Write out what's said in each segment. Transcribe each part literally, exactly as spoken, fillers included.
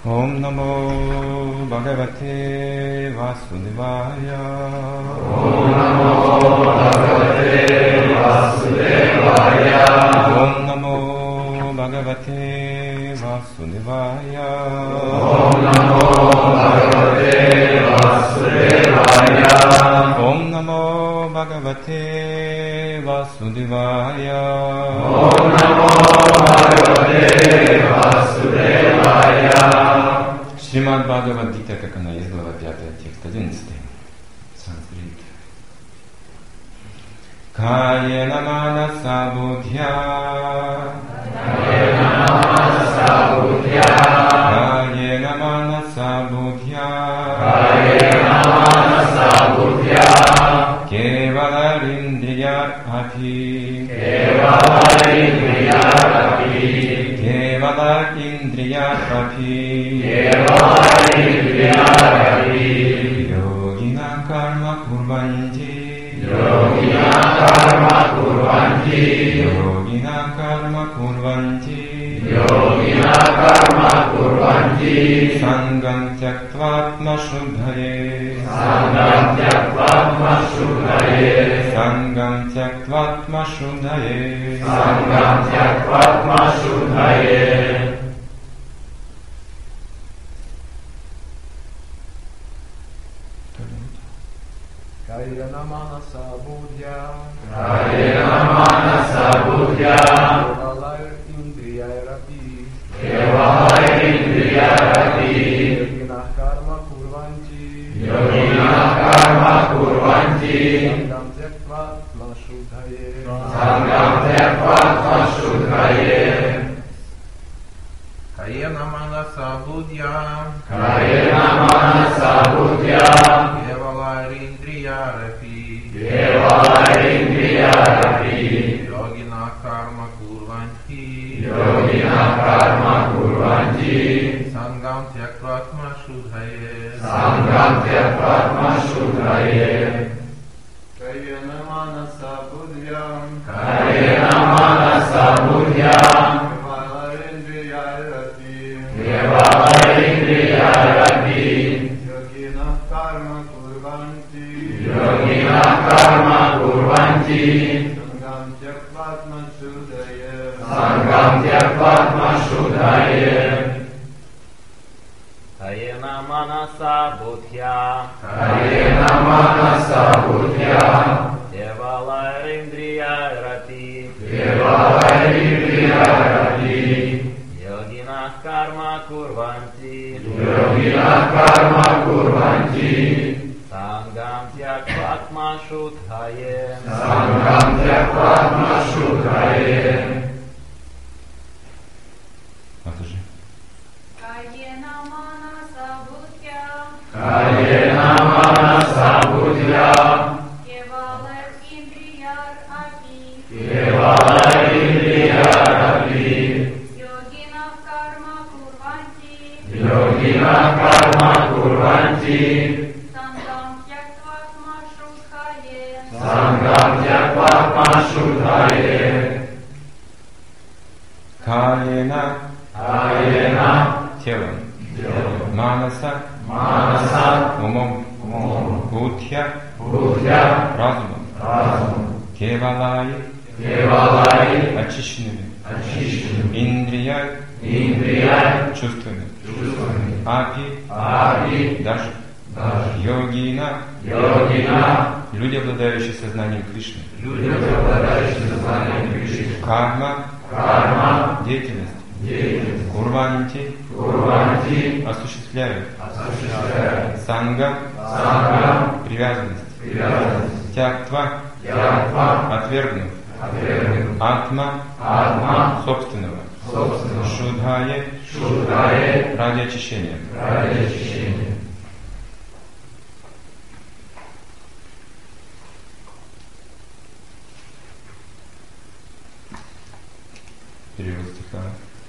Om Namo Bhagavate Vasudevaya. Om Namo Bhagavate Vasudevaya. Om Namo Bhagavate Vasudevaya. Om Namo Bhagavate Vasudevaya. Om Namo Bhagavate Vasudevaya. Om Namo Bhagavate Vasudevaya. Шримад Бхагавад-гита, как она есть, глава пятая, текст одиннадцатый. Санскрит. Каена манаса будхья. Каена манаса будхья. Каена манаса будхья. Каена манаса будхья. Кевалариндриya апи. Кевалариндриya апи. Кевалариндриya апи. Кевалариндриya апи. Йогина карма курванти. Yogina karma kurvanti. Yogina karma kurvanti. Yogina karma kurvanti. Sangam tyaktvatma shuddhaye. Sangam tyaktvatma shuddhaye. Sangam tyaktvatma shuddhaye. Sangam tyaktvatma shuddhaye. Kayena manasa budhya. Kayena manasa budhya. Kevalaya indriyarapi. Kevalaya indriyarapi. Yogina karma kurvanti. Yogina karma kurvanti. Sangam tyaktvatma shuddhaye. Sangam tyaktvatma shuddhaye. Kayena manasa budhya. Kayena manasa budhya. Kevalaya indriyarapi. Kevalaya indriyarapi. Yogina karma kurvanti. Yogina karma kurvanti. Sangam tyaktvatma shuddhaye. Sangam tyaktvatma shuddhaye. Kayena manasa budhya. Kayena manasa budhya. Kevalaya indriyarapi. Kevalaya indriyarapi. Yogina karma kurvanti. Yogina karma kurvanti. Sangam tyaktvatma shuddhaye. Sangam tyaktvatma shuddhaye. Kayena manasa budhya. Kayena manasa budhya. Kevalaya indriyarapi. Kevalaya indriyarapi. Yogina karma kurvanti. Yogina karma kurvanti. Sangam tyaktvatma shuddhaye. Sangam tyaktvatma shuddhaye. Матаджи. Kayena manasa budhya. Kayena manasa budhya. Kevalaya indriyarapi. Kevalaya indriyarapi. Yogina karma kurvanti. Yogina karma kurvanti. Sangam tyaktvatma shuddhaye. Sangam tyaktvatma shuddhaye. Каена Каена телом. телом. Манаса Манаса умом. умом. Будхья Будхья разумом. разумом. Кевалаи Кевалаи очищенными. очищенными. Индрия Индрия чувствами. чувствами. Апи Апи даже. даже. Йогина Йогина люди, обладающие сознанием Кришны. люди, обладающие сознанием Кришны. Карма Карма деятельность. деятельность. Курванти Курванти осуществляют. осуществляет. Санга Санга привязанность. привязанность. Тяктва Ятва отвергнув. отвергнут. Атма Атма собственного. собственно. Шудхае Шудхае ради очищения. ради очищения. Перевод стиха.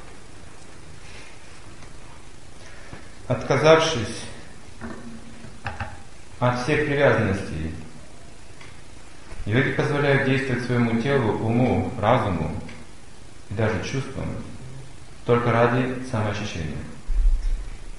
Отказавшись от всех привязанностей, йоги позволяют действовать своему телу, уму, разуму и даже чувствам только ради самоочищения.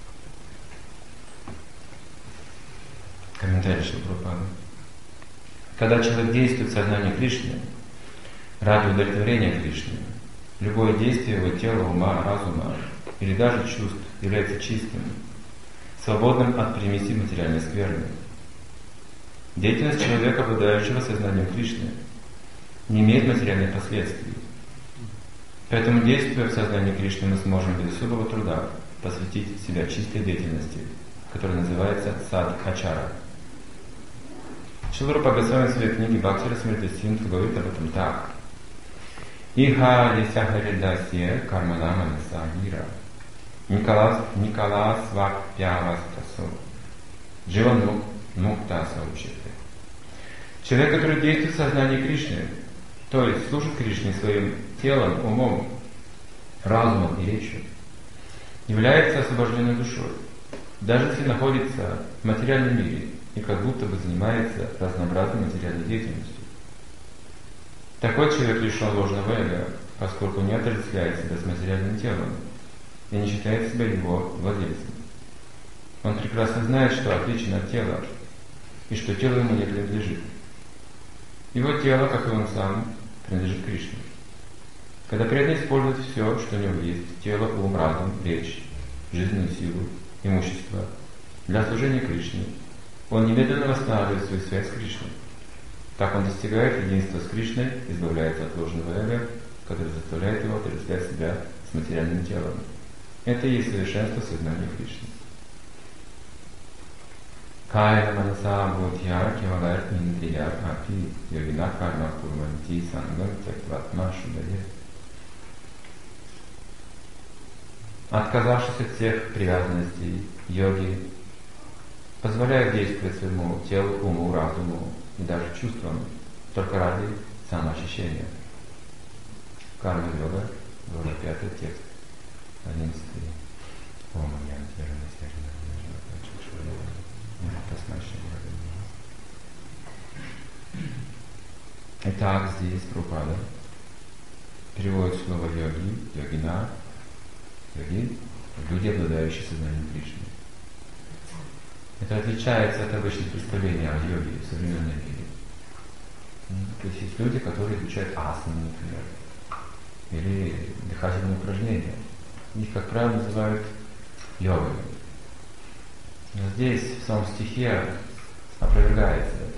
Комментарий Шрила Прабхупады. Когда человек действует в сознании Кришны, ради удовлетворения Кришны, любое действие его тела, ума, разума или даже чувств является чистым, свободным от примеси материальной скверны. Деятельность человека, обладающего сознанием Кришны, не имеет материальных последствий. Поэтому, действуя в сознании Кришны, мы сможем без особого труда посвятить себя чистой деятельности, которая называется садхачара. Шрила Рупа Госвами в своей книге Бхакти Расамрита Синдху говорит об этом так. Иха лисахаридасье карманама насагира Николас Николас вакпявастасу Дживан муктаса учите. Человек, который действует в сознании Кришны, то есть служит Кришне своим телом, умом, разумом и речью, является освобожденной душой, даже если находится в материальном мире и как будто бы занимается разнообразной материальной деятельностью. Такой человек лишен ложного эго, поскольку не отождествляет себя с материальным телом и не считает себя его владельцем. Он прекрасно знает, что отличен от тела, и что тело ему не принадлежит. Его тело, как и он сам, принадлежит Кришне. Когда преданный использует все, что у него есть, тело, ум, разум, речь, жизненную силу, имущество, для служения Кришне, он немедленно восстанавливает свою связь с Кришной. Так он достигает единства с Кришной, избавляется от ложного эго, которое заставляет его отождествлять себя с материальным телом. Это и есть совершенство сознания Кришны. Кая манаса бодхья кевалар индрия апи йогина карма курванти сангам тяктватма шудае. Отказавшись от всех привязанностей, йоги позволяют действовать своему телу, уму, разуму и даже чувствам только ради самоочищения. Карма-йога, глава пятый, текст одиннадцатый. Итак, здесь Прабхупада переводит слово йоги, йогина, йоги, люди, обладающие сознанием Кришны. Это отличается от обычных представлений о йоге в современном мире. То есть есть люди, которые изучают асаны, например, или дыхательные упражнения. Их, как правило, называют йогой. Но здесь, в самом стихе, опровергается это.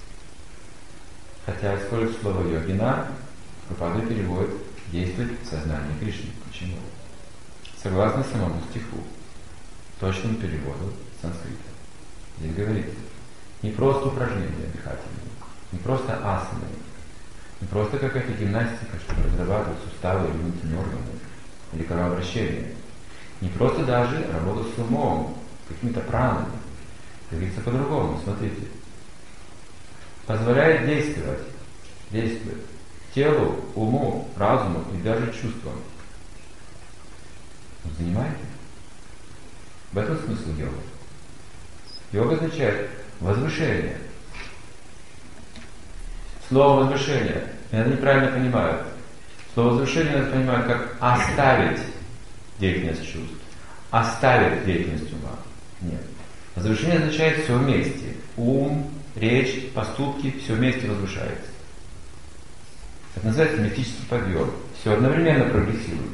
Хотя использует слово йогина, Прабхупада переводит «действовать в сознании Кришны». Почему? Согласно самому стиху, точному переводу санскрита. Здесь говорится, не просто упражнения дыхательные, не просто асаны, не просто какая-то гимнастика, чтобы разрабатывать суставы или внутренние органы, или кровообращение, не просто даже работа с умом, какими-то пранами. Говорится по-другому, смотрите. Позволяет действовать, действовать телу, уму, разуму и даже чувствам. Занимаете? В этом смысл йога. Йога означает возвышение. Слово возвышение, это неправильно понимают. Слово возвышение надо понимать как оставить деятельность чувств, оставить деятельность ума. Нет. Возвышение означает все вместе. Ум, речь, поступки, все вместе возвышается. Это называется мистический подъем. Все одновременно прогрессирует.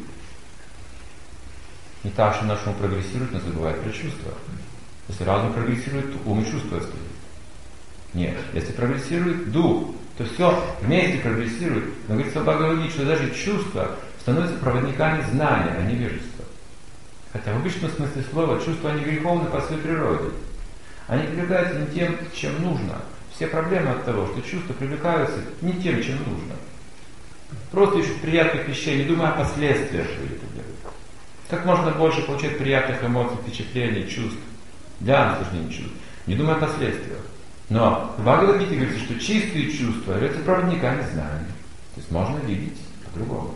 Не так, что наш ум прогрессирует, но забывает про чувства. Если разум прогрессирует, то ум и чувства остаются. Нет. Если прогрессирует дух, то все вместе прогрессирует. Но говорится в Бхагавад-гите, что даже чувства становятся проводниками знания, а не невежества. Хотя в обычном смысле слова чувства, они греховны по своей природе. Они привлекаются не тем, чем нужно. Все проблемы от того, что чувства привлекаются не тем, чем нужно. Просто ищут приятных вещей, не думая о последствиях, что это делают. Как можно больше получать приятных эмоций, впечатлений, чувств для наслаждения чувств, не думая о последствиях. Но в Бхагавад-гите говорится, что чистые чувства являются проводниками знания. То есть можно видеть по-другому.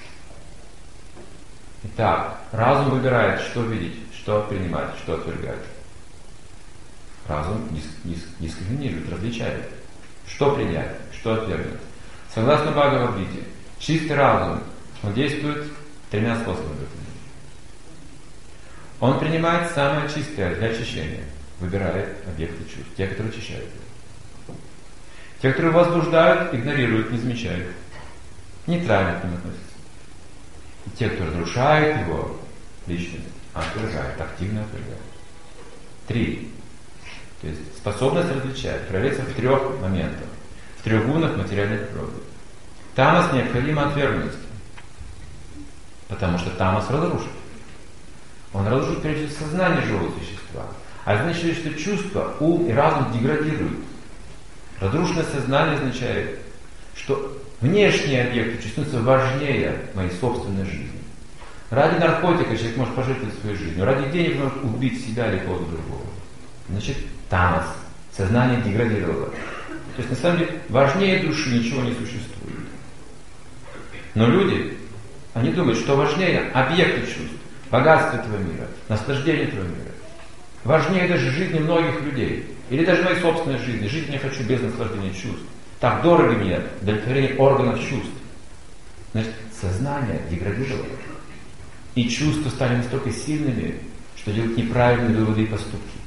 Итак, разум выбирает, что видеть, что принимать, что отвергать. Разум дискриминирует, различает, что принять, что отвергнуть. Согласно Бхагавад-гите, чистый разум, он действует тремя способами. Он принимает самое чистое для очищения. выбирает объекты чувств, те, которые очищают его. Те, которые возбуждают, игнорируют, не замечают, нейтрально к ним относятся. И те, кто разрушает его личность, отвергает, активно отвергает. Три. То есть способность различать проявляется в трех моментах, в трех гунах материальной природы. Тамас необходимо отвергнуть, потому что тамас разрушит. Он разрушит прежде всего сознание живого существа. А это означает, что чувства, ум и разум деградируют. Разрушенное сознание означает, что внешние объекты чувствуются важнее моей собственной жизни. Ради наркотика человек может пожертвовать своей жизнью, ради денег может убить себя или кого-то другого. Значит, тамас, сознание деградировало. То есть на самом деле важнее души ничего не существует. Но люди, они думают, что важнее объекты чувств, богатство этого мира, наслаждение этого мира. Важнее даже жизни многих людей. Или даже моей собственной жизни. Жить не хочу без наслаждения чувств. Так дорого мне удовлетворение органов чувств. Значит, сознание деградировало. И чувства стали настолько сильными, что делают неправильные выводы и поступки.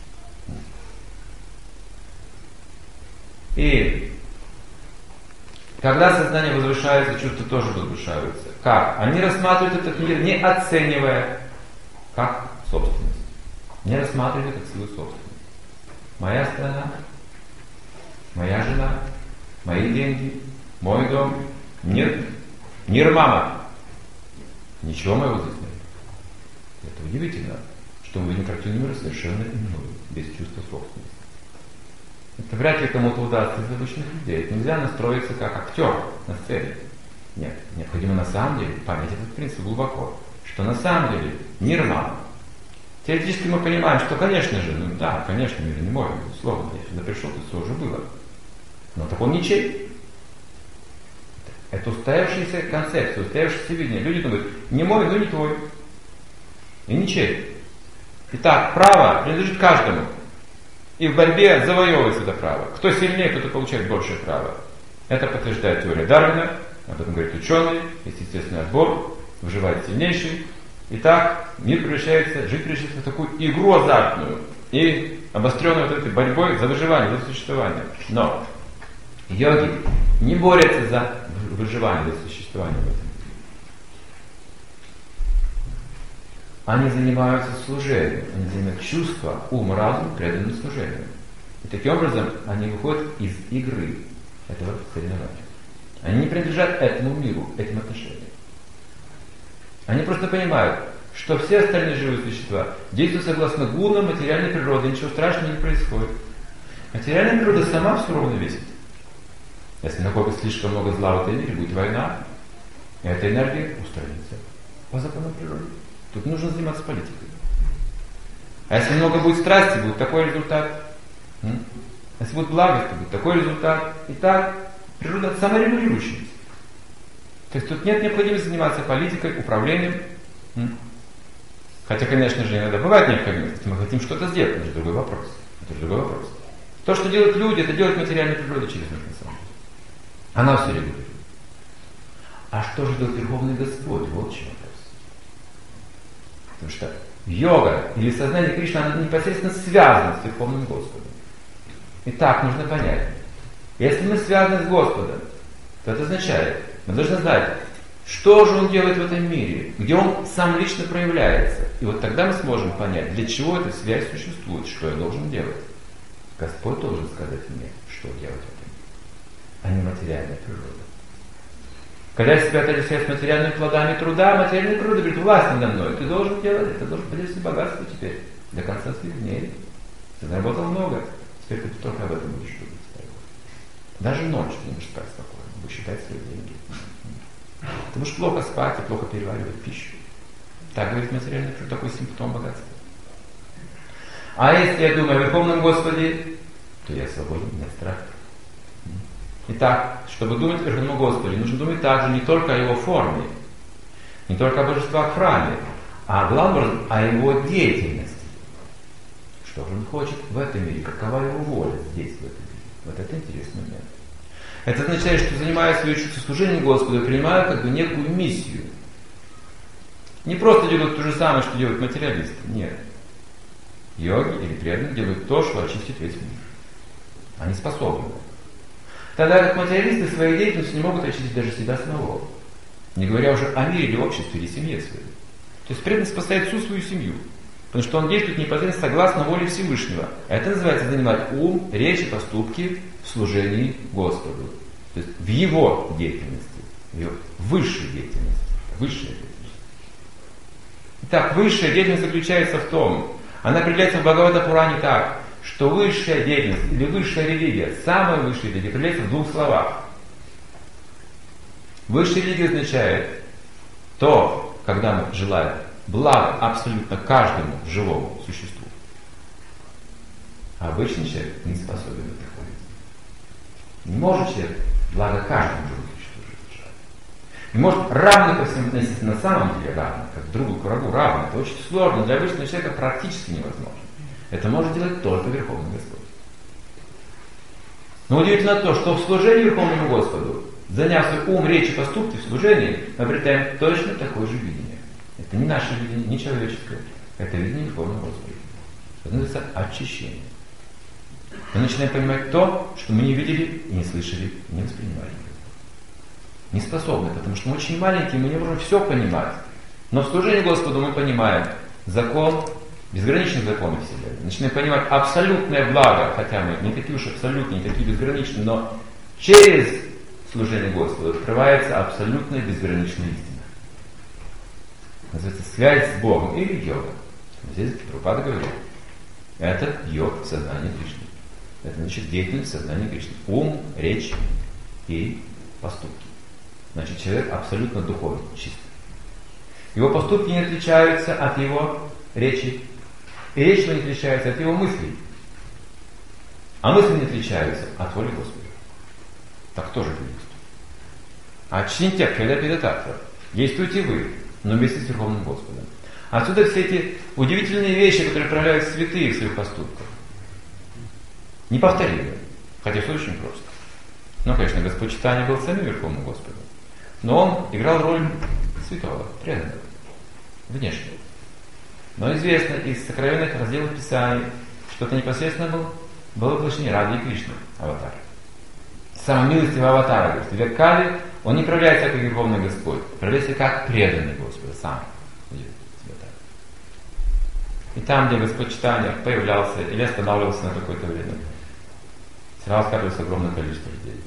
И когда сознание возвышается, чувства тоже возвышаются. Как? Они рассматривают этот мир, не оценивая как собственность. Не рассматривая как свою собственность. Моя страна, моя жена, мои деньги, мой дом. Нет, мир мама. Ничего моего здесь нет. Это удивительно, что мы видим картину мира совершенно иную, без чувства собственности. Это вряд ли кому-то удастся из обычных людей. Это нельзя настроиться как актер на сцене. Нет, необходимо на самом деле понять этот принцип глубоко, что на самом деле мир мама. Теоретически мы понимаем, что, конечно же, ну да, конечно, мир не мой, безусловно, я сюда пришел, тут все уже было. Но так он ничей. Это устоявшаяся концепция, устоявшееся видение. Люди думают, не мой, но не твой. И ничей. Итак, право принадлежит каждому. И в борьбе завоевывается это право. Кто сильнее, тот и получает большее право. Это подтверждает теория Дарвина, об этом говорит ученый, есть естественный отбор, выживает сильнейший. Итак, мир превращается, жизнь превращается в такую игру азартную и обостренную вот этой борьбой за выживание, за существование. Но йоги не борются за выживание, за существование в этом мире. Они занимаются служением, они занимают чувства, ум, разум, преданным служением. И таким образом они выходят из игры этого соревнования. Они не принадлежат этому миру, этим отношениям. Они просто понимают, что все остальные живые существа действуют согласно гунам материальной природы, ничего страшного не происходит. Материальная природа сама все равно весит. Если накопится слишком много зла в этой мире, будет война, и эта энергия устранится по законам природы. Тут нужно заниматься политикой. А если много будет страсти, будет такой результат. М? Если будет благость, будет такой результат. И так, природа саморегулирующаяся. То есть тут нет необходимости заниматься политикой, управлением. М? Хотя, конечно же, иногда бывает необходимость, если мы хотим что-то сделать, это же другой вопрос. Это же другой вопрос. То, что делают люди, это делает материальная природа через них на самом деле. Она все регулирует. А что же делает Верховный Господь? Вот чем вопрос. Потому что йога или сознание Кришны, оно непосредственно связано с Верховным Господом. Итак, нужно понять. Если мы связаны с Господом, то это означает, мы должны знать, что же Он делает в этом мире, где Он сам лично проявляется. И вот тогда мы сможем понять, для чего эта связь существует, что я должен делать. Господь должен сказать мне, что делать в этом мире, а не материальная природа. Когда себя отождествляют с материальными плодами труда, материальная природа говорит, власть надо мной, ты должен делать это, должен поделиться богатством теперь, до конца своих дней. Ты заработал много, теперь ты только об этом будешь думать. Даже ночью не будешь спать спокойно, будешь считать свои деньги. Ты будешь плохо спать и плохо переваривать пищу. Так говорит материальная природа, такой симптом богатства. А если я думаю о Верховном Господе, то я свободен, нет страха. Итак, чтобы думать о Верховном Господе, нужно думать также не только о Его форме, не только о божествах в храме, а главным образом о Его деятельности. Что же Он хочет в этом мире, какова Его воля здесь, в этом мире. Вот это интересный момент. Это означает, что занимаясь своей служением Господу, я принимаю как бы некую миссию. Не просто делают то же самое, что делают материалисты. Нет. Йоги или преданные делают то, что очистит весь мир. Они способны. Тогда как материалисты своей деятельностью не могут очистить даже себя самого. Не говоря уже о мире или обществе, или семье своей. То есть преданный спасает всю свою семью. Потому что он действует непосредственно согласно воле Всевышнего. Это называется занимать ум, речь и поступки в служении Господу. То есть в его деятельности, в его высшей деятельности. Высшая деятельность. Итак, высшая деятельность заключается в том, она определяется в Бхагавата-пуране так, что высшая деятельность или высшая религия, самая высшая религия, определяется в двух словах. Высшая религия означает то, когда мы желаем блага абсолютно каждому живому существу. А обычный человек не способен это делать. Не может человек благо каждому живому существу желать. Не может равно ко всем относиться, на самом деле равно, как к другу, к врагу равно. Это очень сложно, для обычного человека практически невозможно. Это может делать только Верховный Господь. Но удивительно то, что в служении Верховному Господу, заняв свой ум, речь и поступки в служении, мы обретаем точно такое же видение. Это не наше видение, не человеческое. Это видение Верховного Господа. Это называется очищение. Мы начинаем понимать то, что мы не видели, и не слышали, и не воспринимали. Не способны, потому что мы очень маленькие, мы не можем все понимать. Но в служении Господу мы понимаем закон, безграничный закон Вселенной. Начинаем понимать абсолютное благо, хотя мы не такие уж абсолютные, не такие безграничные, но через служение Господу открывается абсолютная безграничная истина. Называется связь с Богом или йога. Здесь Прабхупада говорит, это йог в сознании Кришны. Это значит деятельность в сознании Кришны. Ум, речь и поступки. Значит, человек абсолютно духовный, чистый. Его поступки не отличаются от его речи. И речь не отличается от его мыслей. А мысли не отличаются от воли Господа. Так тоже действует. А чинтя келя-педататва. Действуйте вы, но вместе с Верховным Господом. Отсюда все эти удивительные вещи, которые проявляют святые в своих поступках. Неповторимые. Хотя все очень просто. Ну, конечно, Господь Чайтанья был самим Верховным Господом. Но он играл роль святого, преданного, внешнего. Но известно из сокровенных разделов Писаний, что это непосредственно был, было воплощение Радхи Кришны, аватар. Самый милостивый аватар, говорит, в век Кали он не проявляется как Верховный Господь, проявляется как преданный Господу, сам. И там, где Господь Чайтанья появлялся или останавливался на какое-то время, сразу скапливалось огромное количество людей.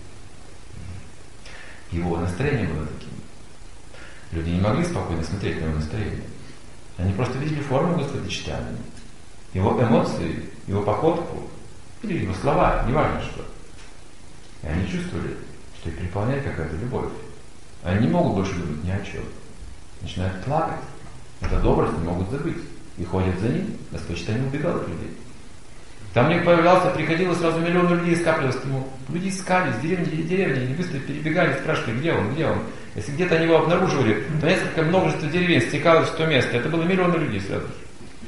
Его настроение было таким. Люди не могли спокойно смотреть на его настроение. Они просто видели форму Господа Чайтаньи, его эмоции, его походку, или его слова, неважно что. И они чувствовали, что их переполняет какая-то любовь. Они не могут больше думать ни о чем. Начинают плакать. Эту добрость не могут забыть. И ходят за ним. Господь Чайтанья убегал от людей. Там у них появлялся, приходило сразу миллионы людей, скапливалось к нему. Люди искали с деревни в деревни, они быстро перебегали, спрашивали, где он, где он. Если где-то они его обнаруживали, то несколько множество деревень стекалось в то место. Это было миллионы людей сразу же.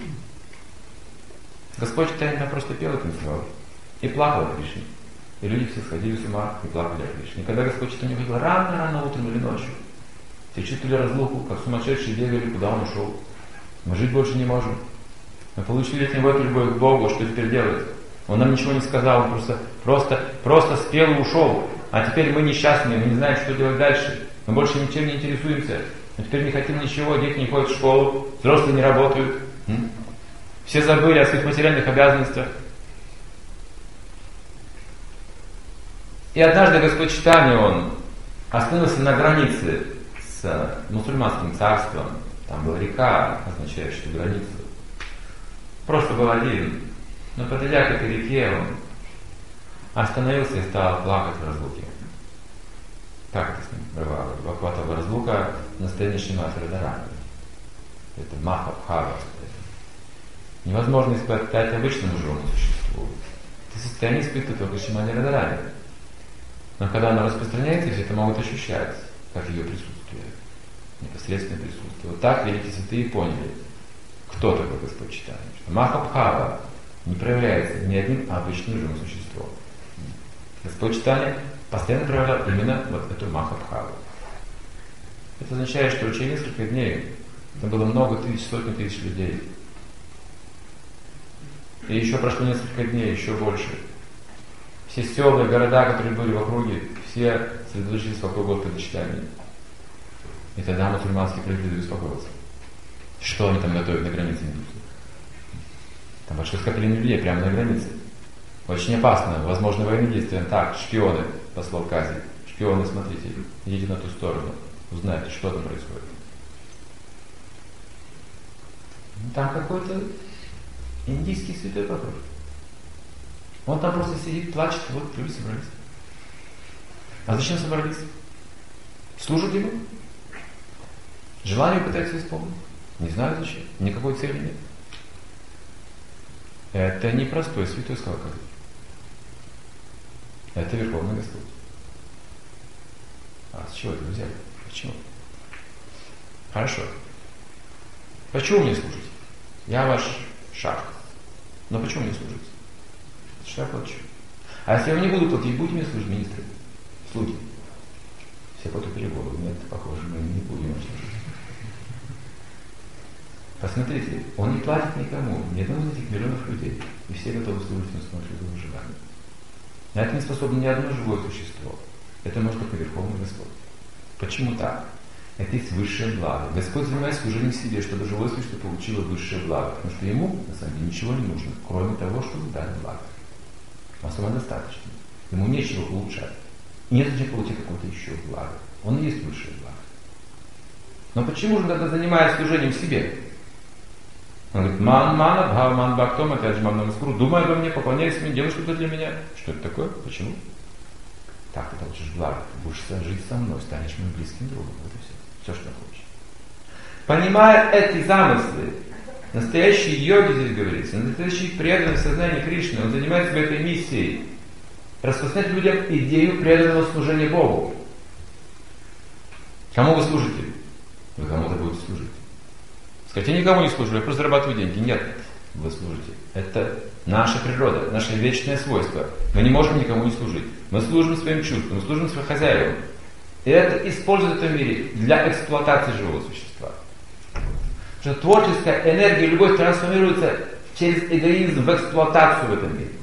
Господь Чайтанья просто пел этим словом. И плакал от Кришны. И люди все сходили с ума и плакали от Кришны. И когда Господь Чайтанья ходил рано-рано утром или ночью, все чувствовали разлуку, как сумасшедшие бегали, куда он ушел. Мы жить больше не можем. Мы получили от него эту любовь к Богу, что теперь делать? Он нам ничего не сказал, он просто, просто, просто спел и ушел. А теперь мы несчастные, мы не знаем, что делать дальше. Мы больше ничем не интересуемся. Мы теперь не хотим ничего, дети не ходят в школу, взрослые не работают. М? Все забыли о своих материальных обязанностях. И однажды Господь Чайтанья, он остановился на границе с мусульманским царством. Там была река, означающая границу. Просто был один. Но подойдя к этой реке, он остановился и стал плакать в разлуке. Так это с ним бывало. Охватывала разлука настроение Шримати Радхарани. Это Маха Бхава. Невозможно испытать обычному живому существу. Это состояние испытывает только Шримати Радхарани. Но когда оно распространяется, все это могут ощущать, как ее присутствие. Непосредственное присутствие. Вот так великие святые поняли, кто такой Господь Чайтанья. Что Маха Бхава не проявляется ни одним обычным живым существом. Господь Чайтанья постоянно проявлял именно вот эту Маха Бхаву. Это означает, что через несколько дней там было много тысяч, сотни тысяч людей. И еще прошло несколько дней, еще больше. Все села и города, которые были в округе, все сосредоточились вокруг Господа читания. И тогда мусульманский правитель беспокоился. Что они там готовят на границе индусов? Там большое скопление людей прямо на границе. Очень опасно. Возможно, военные действия. Так, шпионы, послал Кази. Шпионы, смотрите, идите на ту сторону. Узнайте, что там происходит. Там какой-то индийский святой похож. Он там просто сидит, плачет, вот люди собрались. А зачем собрались? Служат ему? Желание пытаются исполнить? Не знаю зачем. Никакой цели нет. Это не простой святой, сказал Кази. Это Верховный Господь. А с чего это взяли? Почему? Хорошо. Почему мне служите? Я ваш шах. Но почему мне служите? Что я плачу? А если я вам не буду платить, будете мне служить, министры? Слуги. Все потупили голову. Нет, похоже, мы не будем служить. Посмотрите, он не платит никому, ни одному из этих миллионов людей. И все готовы служить на смотрит его желание. На это не способно ни одно живое существо. Это может только Верховный Господь. Почему так? Это есть высшее благо. Господь занимается служением себе, чтобы живое существо получило высшее благо. Потому что ему, на самом деле, ничего не нужно, кроме того, чтобы дать благо. Он самодостаточен. Ему нечего улучшать. И нет зачем получить какое-то еще благо. Он и есть высшее благо. Но почему же тогда занимается служением себе? Он говорит, ман мана, бхав ман бхактом, опять же ман намаскуру, думай обо мне, поклоняйся мне, делай что-то для меня. Что это такое? Почему? Так ты получишь благо, ты будешь жить со мной, станешь моим близким другом. Вот и все. Все, что хочешь. Понимая эти замыслы, настоящий йоги здесь говорится, настоящий преданный в сознании Кришны, он занимается этой миссией распространять людям идею преданного служения Богу. Кому вы служите? Вы кому-то будете служить. Скажите, я никому не служу, я просто зарабатываю деньги. Нет, вы служите. Это наша природа, наше вечное свойство. Мы не можем никому не служить. Мы служим своим чувствам, мы служим своим хозяевам. И это используют в этом мире для эксплуатации живого существа. Потому что творческая энергия, любовь трансформируется через эгоизм в эксплуатацию в этом мире.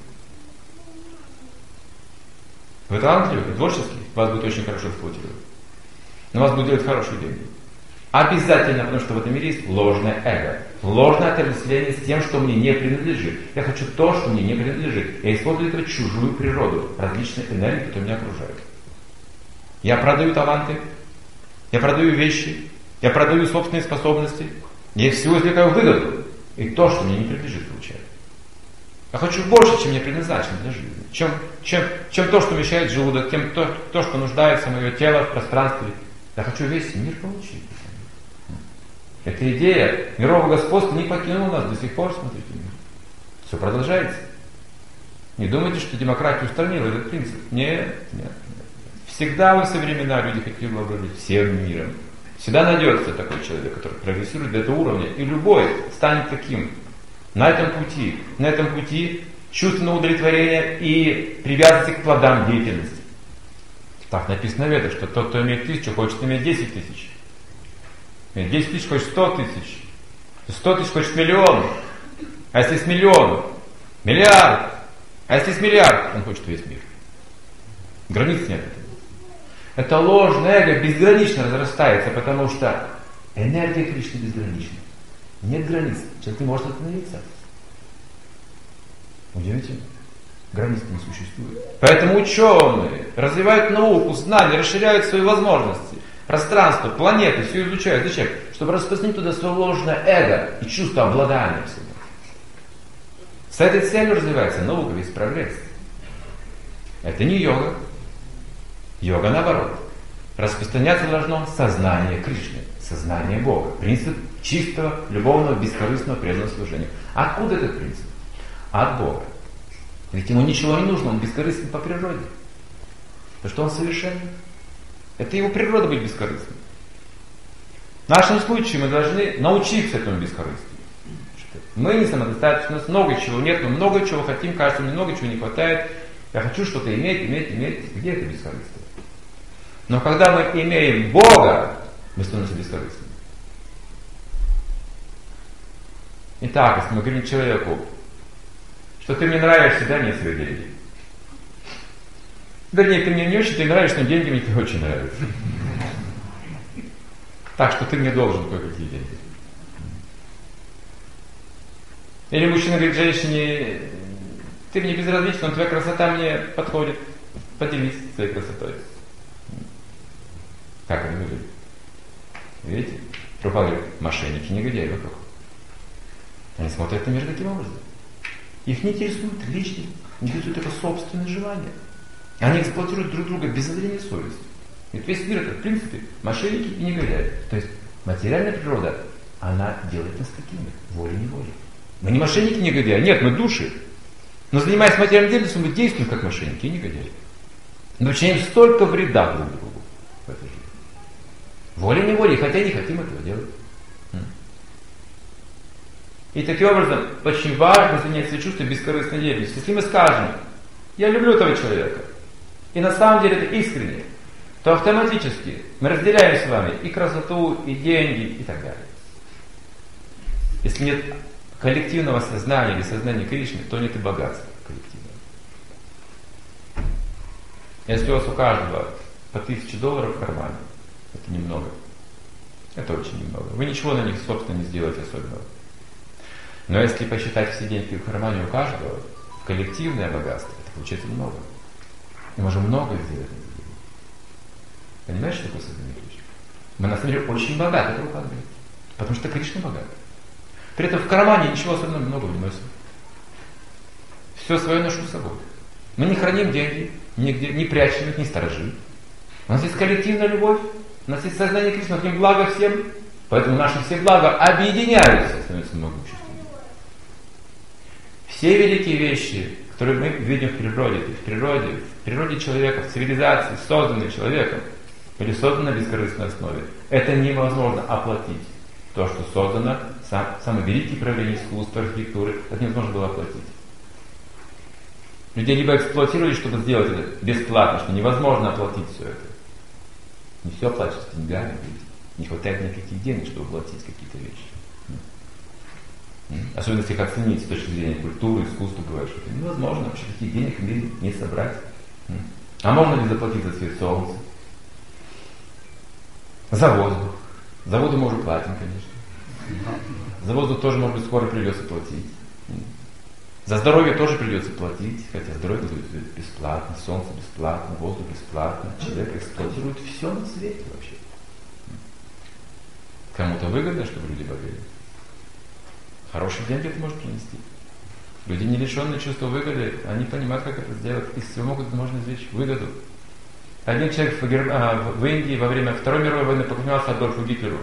Вы талантливы, вы творческие, вас будет очень хорошо эксплуатировать. Но вас будет делать хорошие деньги. Обязательно, потому что в этом мире есть ложное эго. Ложное отождествление с тем, что мне не принадлежит. Я хочу то, что мне не принадлежит. Я использую для этого чужую природу, различные энергии, которые меня окружают. Я продаю таланты, я продаю вещи, я продаю собственные способности. Я из всего извлекаю выгоду. И то, что мне не принадлежит, получаю. Я хочу больше, чем мне предназначено для жизни. Чем, чем, чем то, что мешает желудок, чем то, то, что нуждается мое тело в пространстве. Я хочу весь мир получить. Эта идея мирового господства не покинула нас до сих пор, смотрите. Все продолжается. Не думайте, что демократия устранила этот принцип. Нет, нет, нет. Всегда во все времена люди хотели обладать всем миром. Всегда найдется такой человек, который прогрессирует до этого уровня. И любой станет таким. На этом пути. На этом пути чувственного удовлетворения и привязанности к плодам деятельности. Так написано в Ведах, что тот, кто имеет тысячу, хочет иметь десять тысяч. десять тысяч хочет сто тысяч. сто тысяч хочет миллион. А если есть миллион? Миллиард. А если есть миллиард? Он хочет весь мир. Границ нет. Это ложное эго безгранично разрастается, потому что энергия Кришны безгранична. Нет границ. Человек не может остановиться. Удивительно. Границ не существует. Поэтому ученые развивают науку, знания, расширяют свои возможности. Пространство, планеты, все изучают. Зачем? Чтобы распространить туда свое ложное эго и чувство обладания всем. С этой целью развивается наука, весь прогресс. Это не йога. Йога наоборот. Распространяться должно сознание Кришны, сознание Бога. Принцип чистого, любовного, бескорыстного преданного служения. Откуда этот принцип? От Бога. Ведь ему ничего не нужно, он бескорыстен по природе. Потому что он совершенен. Это его природа быть бескорыстным. В нашем случае мы должны научиться этому бескорыстию. Мы не самодостаточны, у нас много чего нет, мы много чего хотим, кажется, мне много чего не хватает. Я хочу что-то иметь, иметь, иметь. Где это бескорыстие? Но когда мы имеем Бога, мы становимся бескорыстными. Итак, если мы говорим человеку, что ты мне нравишься, дай мне свои деньги. Вернее, ты мне не очень, ты нравишься, но деньги мне не очень нравятся. Так что ты мне должен кое-какие деньги. Или мужчина говорит женщине, ты мне безразличен, но твоя красота мне подходит. Поделись своей красотой. Как это выглядит? Видите? Прабхупада говорит, мошенники, негодяи вокруг. Они смотрят на мир таким образом. Их не интересует личность, не интересует только собственное желание. Они эксплуатируют друг друга без зазрения совести. Ведь весь мир это, в принципе, мошенники и негодяи. То есть материальная природа, она делает нас такими, волей-неволей. Мы не мошенники, негодяи, нет, мы души. Но занимаясь материальным деятельностью, мы действуем как мошенники и негодяи. Мы причиняем столько вреда друг другу в этой жизни. Волей-неволей, хотя не хотим этого делать. И таким образом, очень важно занять свои чувства бескорыстной деятельностью. Если мы скажем, я люблю этого человека, и на самом деле это искренне, то автоматически мы разделяем с вами и красоту, и деньги, и так далее. Если нет коллективного сознания или сознания Кришны, то нет и богатства коллективного. Если у вас у каждого по тысяче долларов в кармане, это немного. Это очень немного. Вы ничего на них, собственно, не сделаете особенного. Но если посчитать все деньги в кармане у каждого, коллективное богатство, это получается много. Мы можем много сделать. Понимаешь, что такое сознание Кришны? Мы на самом деле очень богаты, это указывает. Потому что Кришна богат. При этом в кармане ничего особенно много не носим. Все свое ношу с собой. Мы не храним деньги, нигде, не прячем их, не сторожим. У нас есть коллективная любовь, у нас есть сознание Кришны, мы благо всем, поэтому наши все блага объединяются, становятся могущественными. Все великие вещи, которые мы видим в природе, в природе, в природе человека, в цивилизации, созданные человеком, или созданы на бескорыстной основе, это невозможно оплатить. То, что создано, сам, самые великие проявления искусства, архитектуры, это невозможно было оплатить. Людей либо эксплуатировали, чтобы сделать это бесплатно, что невозможно оплатить все это. Не все оплачивается деньгами, не хватает никаких денег, чтобы оплатить какие-то вещи. Особенно если их оценить с точки зрения культуры, искусства, бывает, что это невозможно, вообще таких денег в мире не собрать. А можно ли заплатить за свет солнца? За воздух. За воду мы уже платим, конечно. За воздух тоже, может быть, скоро придется платить. За здоровье тоже придется платить, хотя здоровье бесплатно, солнце бесплатно, воздух бесплатно. Человек эксплуатирует все на свете вообще. Кому-то выгодно, чтобы люди богали. Хорошие деньги это может принести. Люди, не лишенные чувства выгоды, они понимают, как это сделать. Из всего могут, можно извлечь выгоду. Один человек в, Гер... а, в Индии во время Второй мировой войны поклонялся Адольфу Гитлеру.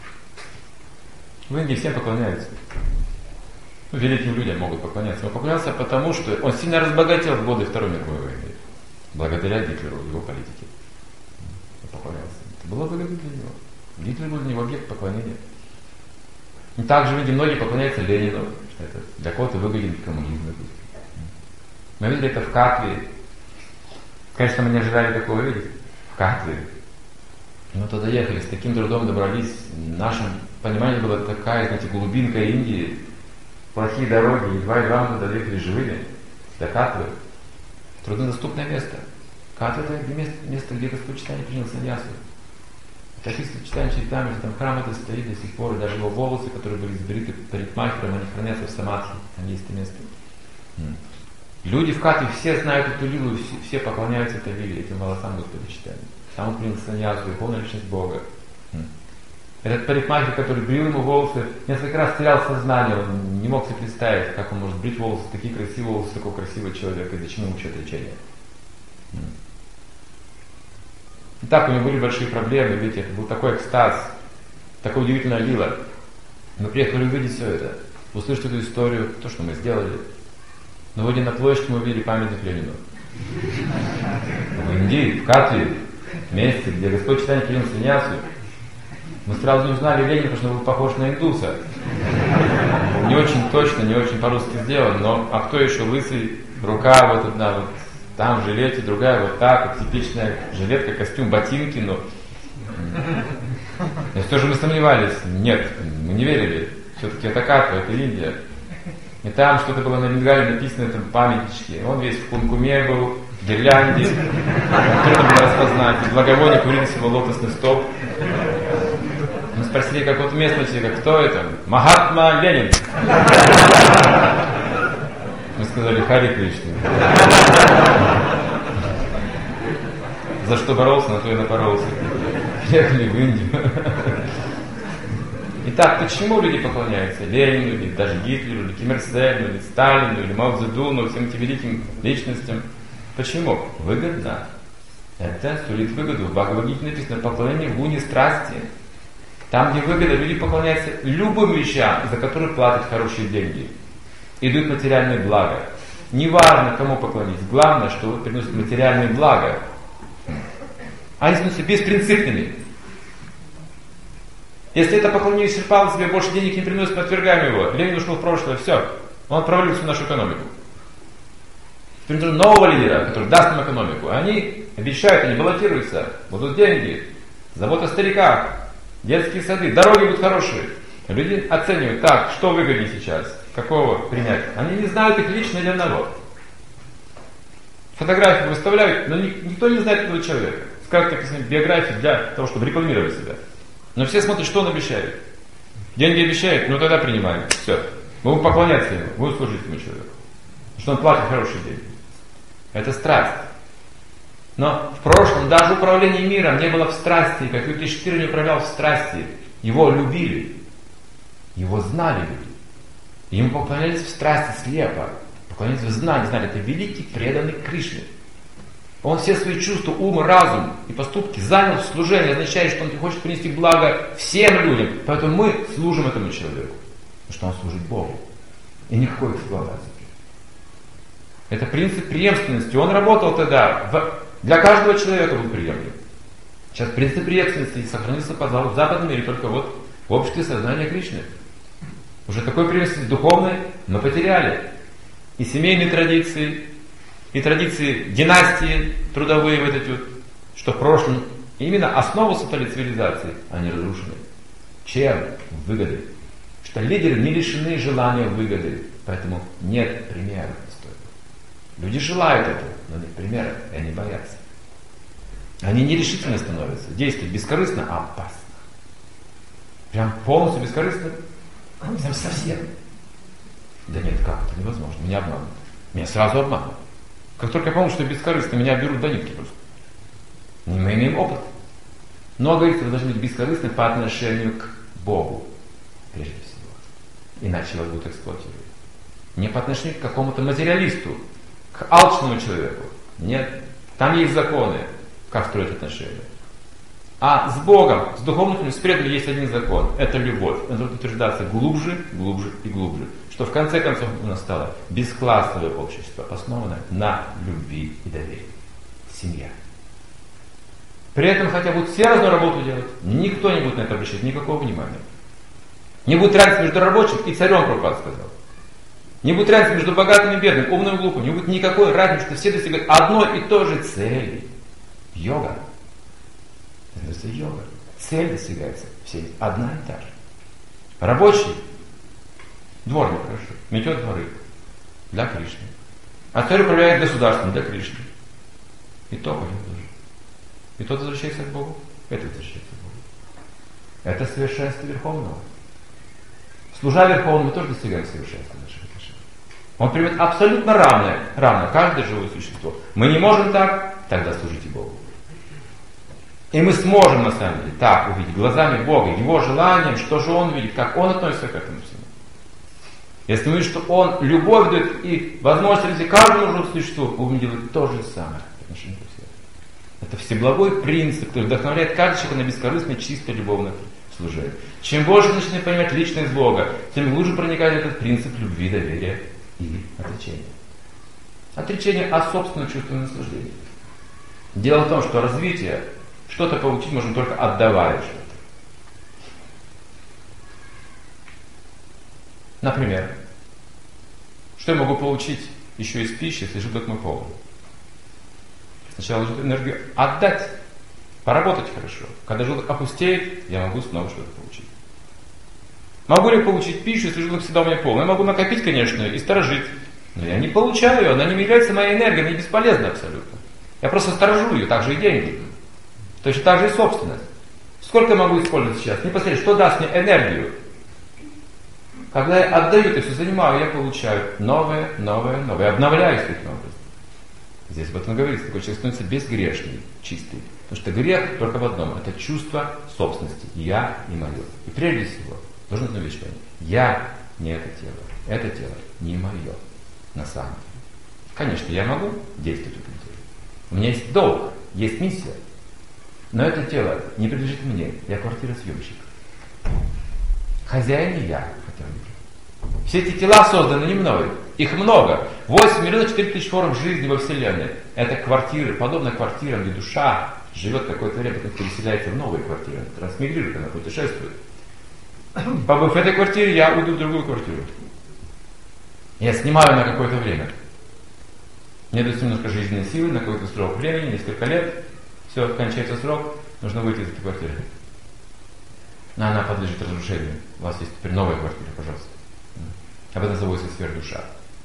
В Индии всем поклоняются. Ну, великим людям могут поклоняться. Он поклонялся потому, что он сильно разбогател в годы Второй мировой войны. Благодаря Гитлеру, его политике. Он поклонялся. Это было выгодно для него. Гитлер был для него объект поклонения. И также люди многие поклоняются Ленину, что это для кого-то выгоден коммунизм. Мы видели это в Катве. Конечно, мы не ожидали такого видеть. В Катве. Мы туда ехали, с таким трудом добрались. В нашем понимании была такая, знаете, глубинка Индии. Плохие дороги, едва-едва мы доехали живыми до Катвы. Труднодоступное место. Катва — это место, место, где Господь Чайтанья принял саньясу. Таких Чайтанья Чайтамрити, там храм это стоит до сих пор, и даже его волосы, которые были сбриты парикмахером, они хранятся в самадхи, там есть это место. Люди в Катве все знают эту лилу, все, все поклоняются этой лиле, этим волосам Господа Чайтаньи. Сам он принял саньясу, полная личность Бога. Этот парикмахер, который брил ему волосы, несколько раз терял сознание, он не мог себе представить, как он может брить волосы, такие красивые волосы такого красивого человека, и зачем ему вообще отречение. И так у него были большие проблемы, видите, это был такой экстаз, такая удивительная лила. Мы приехали увидеть все это, услышать эту историю, то, что мы сделали. Но выйдя на площадь, мы увидели памятник Ленину. В Индии, в Катве, месте, где Господь Чайтанья принял саньясу. Мы сразу не узнали Ленина, потому что он был похож на индуса. Не очень точно, не очень по-русски сделан, но а кто еще лысый, рука вот одна вот там в жилете, другая вот так, вот типичная жилетка, костюм, ботинки, но... И все же мы сомневались, нет, мы не верили. Все-таки это Катва, это Индия. И там что-то было на бенгале написано, там памятнички. Он весь в кумкуме был, в гирлянде. Трудно было распознать. В благовонии курились его лотосный стоп. Мы спросили, как вот местного человека, кто это? Махатма Ленин. Мы сказали, Хари Кришна. За что боролся, на то и напоролся. Приехали в Индию. Итак, почему люди поклоняются Ленину, или даже Гитлеру, или Ким Ир Сену, или Сталину, или Мао Цзэдуну, всем этим великим личностям? Почему? Выгодно. Это сулит выгоду. В Бхагавад-гите написано поклонение в луне страсти. Там, где выгода, люди поклоняются любым вещам, за которые платят хорошие деньги. Идут материальные блага. Неважно, кому поклониться. Главное, что вот приносят материальные блага. Они становятся беспринципными. Если это поклонение исчерпало себе, больше денег не приносит, мы отвергаем его. Ленин ушел в прошлое, все. Он провалил всю нашу экономику. Теперь нужно нового лидера, который даст нам экономику. Они обещают, они баллотируются, будут деньги, забота о стариках, детские сады, дороги будут хорошие. Люди оценивают, так, что выгоднее сейчас, какого принять. Они не знают их лично ни одного. Фотографии выставляют, но никто не знает этого человека. Скажут, так сказать, биографию для того, чтобы рекламировать себя. Но все смотрят, что он обещает. Деньги обещает, ну тогда принимаем. Все. Мы будем поклоняться ему, будем служить этому человеку. Потому что он платит хорошие деньги. Это страсть. Но в прошлом даже управление миром не было в страсти, как Юдхиштхира не управлял в страсти. Его любили. Его знали люди. Ему поклонялись в страсти слепо. Поклонялись в знании, знали, это великий преданный Кришне. Он все свои чувства, ум, разум и поступки занял в служении, означает, что он хочет принести благо всем людям. Поэтому мы служим этому человеку. Потому что он служит Богу. И никакой эксплуатации. Это принцип преемственности. Он работал тогда. В... Для каждого человека был приемлем. Сейчас принцип преемственности сохранился, пожалуй, в западном мире только вот в обществе сознания Кришны. Уже такой преемственности духовной мы потеряли. И семейные традиции, и традиции династии трудовые, вот эти вот, что в прошлом именно основу создали цивилизации, они разрушены. Чем? Выгоды. Что лидеры не лишены желания выгоды, поэтому нет примера. Люди желают этого, но нет примера, и они боятся. Они нерешительно становятся, действуют бескорыстно, а опасно. Прям полностью бескорыстно, прям совсем. Да нет, как это невозможно, меня обманут. Меня сразу обманут. Как только я помню, что бескорыстно, меня берут до нитки просто. Мы имеем опыт. Но, говорится, вы должны быть бескорыстны по отношению к Богу, прежде всего. Иначе вас будут эксплуатировать. Не по отношению к какому-то материалисту, к алчному человеку. Нет. Там есть законы, как строить отношения. А с Богом, с духовным, с преданным есть один закон. Это любовь. Он должен утверждаться глубже, глубже и глубже. Что в конце концов у нас стало бесклассовое общество, основанное на любви и доверии. Семья. При этом, хотя будут все разную работу делать, никто не будет на это обращать никакого внимания. Не будет разницы между рабочим и царем, Прабхупада сказал. Не будет разницы между богатым и бедным, умным и глупым. Не будет никакой разницы, что все достигают одной и той же цели. Йога. Это йога. Цель достигается все одна и та же. Рабочий, дворник, хорошо, метет дворы для Кришны. А царь управляет государством для Кришны. И то один тоже. И тот возвращается к Богу, это возвращается к Богу. Это совершенство Верховного. Служа Верховному, мы тоже достигаем совершенства наших отношений. Он примет абсолютно равное, равно каждое живое существо. Мы не можем так, тогда служите Богу. И мы сможем, на самом деле, так увидеть глазами Бога, Его желанием, что же Он видит, как Он относится к этому всему. Если мы видим, что Он любовь дает и возможность развить каждому живому существу, мы будем делать то же самое в отношении ко всему. Это всеблагой принцип, который вдохновляет каждого человека на бескорыстное, чистое, любовное служение. Чем больше мы начинаем понимать личность Бога, тем глубже проникает этот принцип любви, доверия и отречения. Отречение от собственного чувственного наслаждения. Дело в том, что развитие, что-то получить можно только отдавая что-то. Например, что я могу получить еще из пищи, если желудок мой полный? Сначала нужно энергию отдать, поработать хорошо. Когда желудок опустеет, я могу снова что-то получить. Могу ли получить пищу, если желудок всегда у меня полный? Я могу накопить, конечно, и сторожить. Но я не получаю ее, она не является моей энергией, она бесполезна абсолютно. Я просто сторожу ее, так же и деньги. Точно так же и собственность. Сколько я могу использовать сейчас? Не посмотри, что даст мне энергию. Когда я отдаю это все, занимаю, я получаю новое, новое, новое. Я обновляюсь таким образом. Здесь об этом говорится, такой человек становится безгрешный, чистый. Потому что грех только в одном, это чувство собственности. Я и мое. И прежде всего, должен одну вещь понять. Я не это тело. Это тело не мое на самом деле. Конечно, я могу действовать в этом теле. У меня есть долг, есть миссия. Но это тело не принадлежит мне. Я квартиросъемщик. Хозяин не я. Все эти тела созданы не мной. Их много. восемь миллионов четыре тысячи форм жизни во Вселенной. Это квартиры, подобно квартирам, где душа живет какое-то время, потом переселяется в новые квартиры. Трансмигрирует, она путешествует. Побыв в этой квартире, я уйду в другую квартиру. Я снимаю на какое-то время. Мне дается немножко жизненной силы, на какой-то срок времени, несколько лет. Все, кончается срок, нужно выйти из этой квартиры. Но она подлежит разрушению. У вас есть теперь новая квартира, пожалуйста. Об этом называется сверхдуша.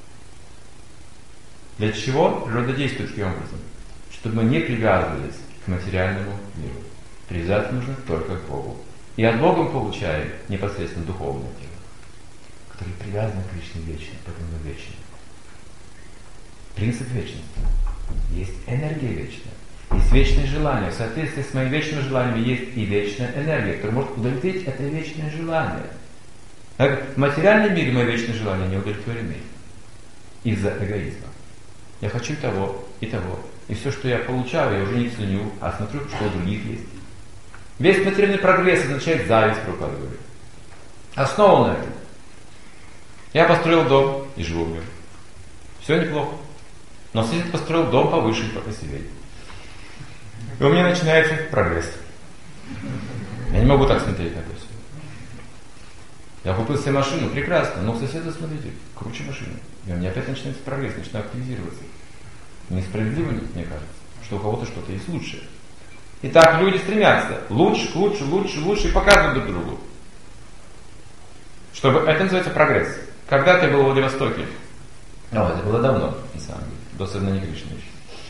Для чего природа действует таким образом? Чтобы мы не привязывались к материальному миру. Привязаться нужно только к Богу. И от Бога мы получаем непосредственно духовное тело, которое привязано к Кришне вечно, поэтому вечно. Принцип вечности. Есть энергия вечная. Есть вечное желание. В соответствии с моими вечными желаниями есть и вечная энергия, которая может удовлетворить это вечное желание. В материальном мире мои вечные желания не удовлетворены из-за эгоизма. Я хочу и того, и того. И все, что я получаю, я уже не ценю, а смотрю, что у других есть. Весь материальный прогресс означает зависть, Прабхупада говорит. Основан на этом. Я построил дом и живу в нем. Все неплохо. Но сосед построил дом повыше, покрасивее. И у меня начинается прогресс. Я не могу так смотреть на это все. Я купил себе машину, прекрасно, но соседа, смотрите, круче машины. И у меня опять начинается прогресс, начинаю активизироваться. Несправедливо, мне кажется, что у кого-то что-то есть лучше. Итак, люди стремятся лучше, лучше, лучше, лучше и показывают друг другу. Чтобы это называется прогресс. Когда-то я был в Владивостоке. О, это было давно, на самом деле, до сознания Кришны еще.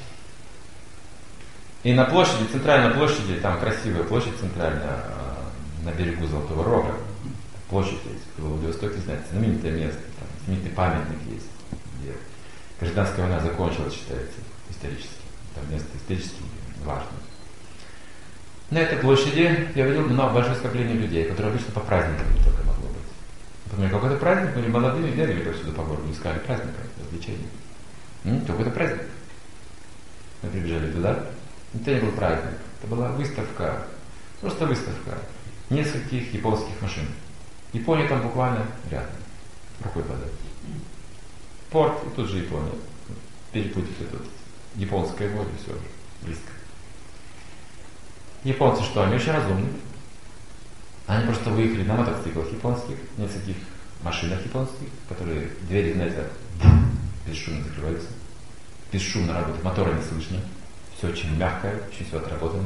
И на площади, центральной площади, там красивая площадь центральная, на берегу Золотого Рога. Площадь есть, в Владивостоке, знаете, знаменитое место, там знаменитый памятник есть, где гражданская война закончилась, считается, исторически. Там место исторически важное. На этой площади я видел много большое скопление людей, которые обычно по праздникам только могло быть. Например, какой-то праздник, были молодые, бегали повсюду по городу, искали праздника, развлечения. М-м, какой-то праздник. Мы прибежали туда. Это не был праздник, это была выставка, просто выставка нескольких японских машин. Япония там буквально рядом, рукой подать. Порт и тут же Япония. Перепутать это японское море, все близко. Японцы что, они очень разумные. Они просто выехали на мотоциклах японских, нескольких машинах японских, которые двери, знаете, бесшумно закрываются. Бесшумно работают, мотора не слышно. Все очень мягкое, очень все отработано.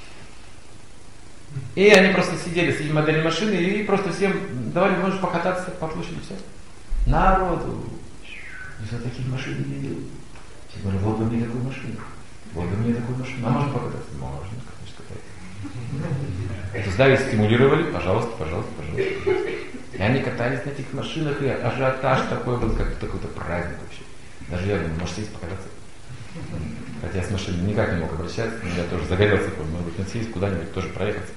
И они просто сидели с этими моделями машины и просто всем давали возможность покататься по площади, все. Народу. Я таких машин не видел. Все говорят, вот бы мне такую машину. Вот бы мне такую машину. А можно покататься? Можно, конечно, кататься. То есть, да, их стимулировали, пожалуйста, пожалуйста, пожалуйста. И они катались на этих машинах, и ажиотаж такой был, как какой-то праздник вообще. Даже я думаю, может сесть покататься. Хотя я с машиной никак не мог обращаться, но я тоже загорелся, может быть, сесть куда-нибудь тоже проехаться.